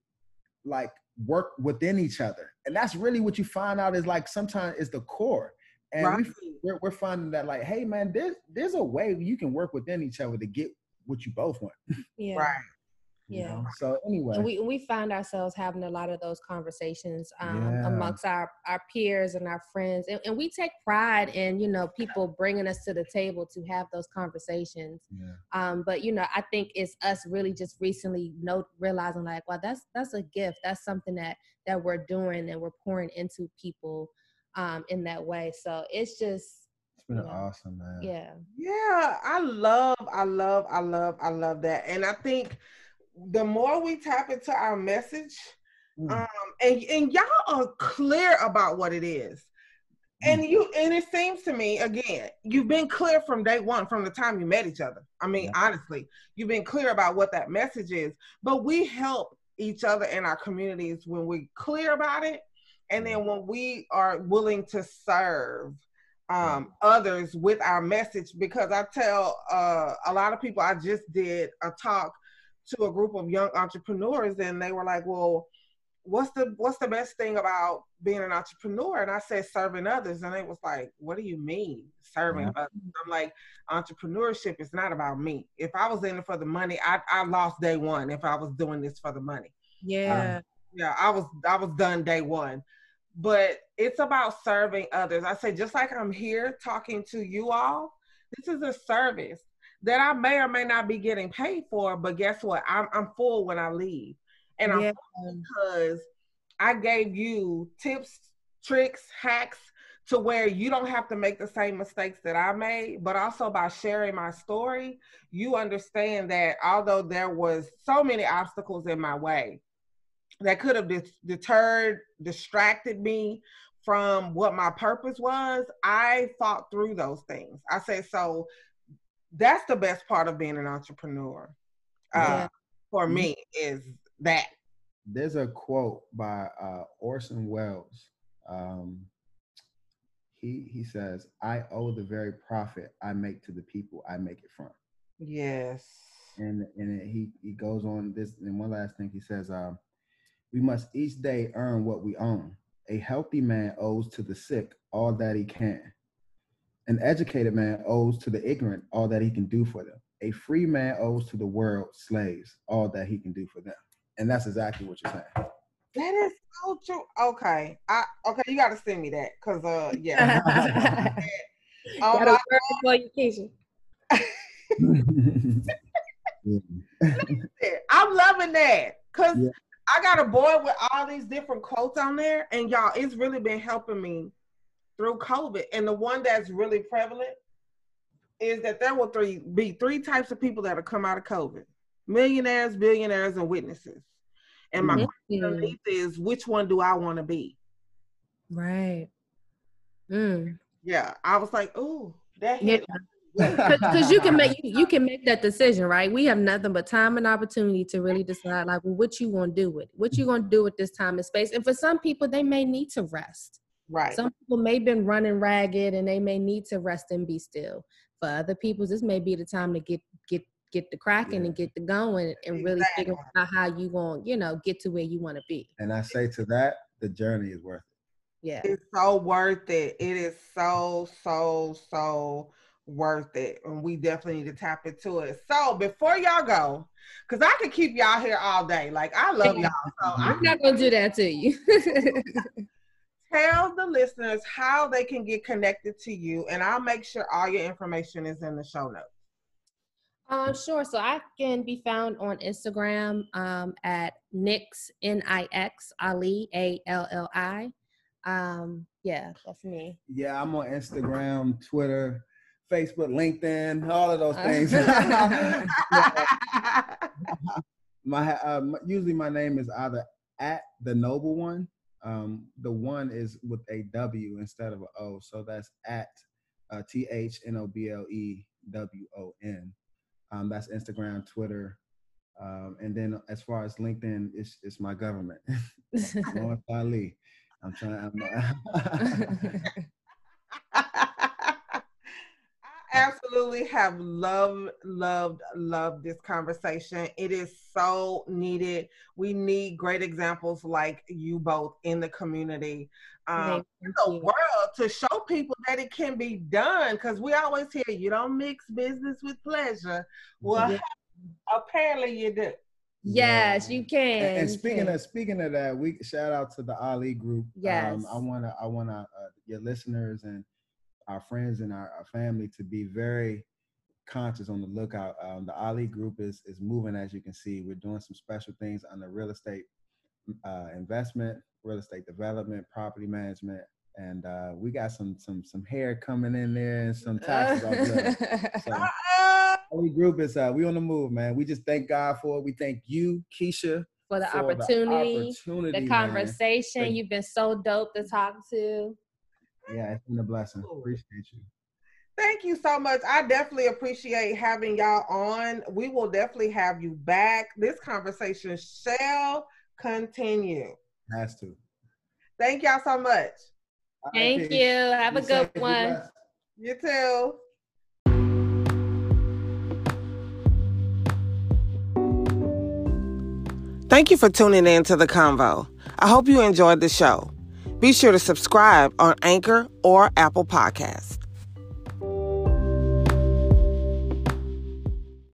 S3: like work within each other. And that's really what you find out is like sometimes it's the core. And
S4: Right.
S3: we, we're, we're finding that like, hey man, there's there's a way you can work within each other to get what you both want.
S2: Yeah.
S4: Right.
S3: You
S2: Yeah.
S3: know? So anyway.
S2: And we we find ourselves having a lot of those conversations um,
S3: Yeah.
S2: amongst our, our peers and our friends. And, and we take pride in, you know, people bringing us to the table to have those conversations.
S3: Yeah.
S2: Um, but, you know, I think it's us really just recently note, realizing like, well, that's that's a gift. That's something that that we're doing and we're pouring into people um, in that way. So it's just,
S3: It's been
S2: you know,
S3: awesome, man.
S2: yeah.
S4: Yeah, I love, I love, I love, I love that. And I think the more we tap into our message,
S3: Mm.
S4: um, and, and y'all are clear about what it is. And you and it seems to me, again, you've been clear from day one, from the time you met each other. I mean,
S3: Yeah.
S4: honestly, you've been clear about what that message is. But we help each other in our communities when we're clear about it. And then when we are willing to serve um, others with our message, because I tell uh, a lot of people, I just did a talk to a group of young entrepreneurs, and they were like, well, what's the what's the best thing about being an entrepreneur? And I said, serving others. And it was like, what do you mean serving
S3: Yeah.
S4: others? I'm like, entrepreneurship is not about me. If I was in it for the money, I, I lost day one if I was doing this for the money.
S2: Yeah.
S4: Yeah, I was I was done day one. But it's about serving others. I say, just like I'm here talking to you all, this is a service that I may or may not be getting paid for, but guess what? I'm I'm full when I leave. And I'm
S2: Yeah.
S4: full because I gave you tips, tricks, hacks to where you don't have to make the same mistakes that I made, but also by sharing my story, you understand that although there was so many obstacles in my way that could have dis- deterred, distracted me from what my purpose was, I fought through those things. I said, so that's the best part of being an entrepreneur.
S2: Yeah.
S4: Uh, for me is that.
S3: There's a quote by uh, Orson Welles. Um, he he says, "I owe the very profit I make to the people I make it from."
S4: Yes.
S3: And and it, he he goes on this. And one last thing he says, um, "We must each day earn what we own. A healthy man owes to the sick all that he can. An educated man owes to the ignorant all that he can do for them. A free man owes to the world slaves all that he can do for them." And that's exactly what you're saying.
S4: That is so true. Okay. I okay, you gotta send me that. Cause uh yeah. Oh
S2: Gotta work before you Keisha.
S4: I'm loving that. Cause
S3: Yeah.
S4: I got a board with all these different quotes on there, and y'all, it's really been helping me through COVID. And the one that's really prevalent is that there will three, be three types of people that will come out of COVID: millionaires, billionaires, and witnesses. And my
S2: Mm-hmm.
S4: question underneath is, which one do I want to be?
S2: Right. Mm.
S4: Yeah, I was like, ooh, that hit.
S2: Because you can make you, you can make that decision, right? We have nothing but time and opportunity to really decide, like, well, what you gonna do with it? What you gonna do with this time and space? And for some people, they may need to rest.
S4: Right.
S2: Some people may have been running ragged and they may need to rest and be still. For other people, this may be the time to get get get the cracking
S3: Yeah.
S2: and get the going and really
S4: Exactly.
S2: figure out how you gonna, you know, get to where you want to be.
S3: And I say to that, the journey is worth it.
S2: Yeah.
S4: It's so worth it. It is so, so, so worth it. And we definitely need to tap into it. So before y'all go, because I could keep y'all here all day. Like, I love y'all. So
S2: I'm
S4: I'm
S2: not gonna do that to you.
S4: tell the listeners how they can get connected to you, and I'll make sure all your information is in the show notes.
S2: Um, sure. So I can be found on Instagram um, at Nix, N I X, Ali, A L L I. Um, yeah, that's me.
S3: Yeah, I'm on Instagram, Twitter, Facebook, LinkedIn, all of those things. my um, usually my name is either at the Noble One. Um, the one is with a W instead of an O, so that's at uh, T H N O B L E W O N. Um, that's Instagram, Twitter, um, and then as far as LinkedIn, it's it's my government. Lawrence Ali. I'm trying. I'm,
S4: I absolutely have loved, loved, loved this conversation. It is so needed. We need great examples like you both in the community, um, in the world, to show people that it can be done. Because we always hear you don't mix business with pleasure. Well, yeah. Apparently you do.
S2: Yes, you can.
S3: And, and
S2: you
S3: speaking
S2: can.
S3: of speaking of that, we shout out to the Ali group.
S2: Yes,
S3: um, I wanna I wanna uh, your listeners and our friends and our, our family to be very conscious on the lookout. Um, the Ali group is is moving, as you can see. We're doing some special things on the real estate uh, investment, real estate development, property management, and uh, we got some some some hair coming in there and some taxes off the so, Ali group is uh, we on the move, man. We just thank God for it. We thank you, Keisha,
S2: for the
S3: for
S2: opportunity,
S3: the, opportunity,
S2: the conversation.
S3: man.
S2: You've been so dope to talk to.
S3: Yeah, it's been a blessing. Appreciate you.
S4: Thank you so much. I definitely appreciate having y'all on. We will definitely have you back. This conversation shall continue.
S3: Has to.
S4: Thank y'all so much.
S2: Thank right, you. Have a good one.
S4: You too. Thank you for tuning in to The Convo. I hope you enjoyed the show. Be sure to subscribe on Anchor or Apple Podcasts.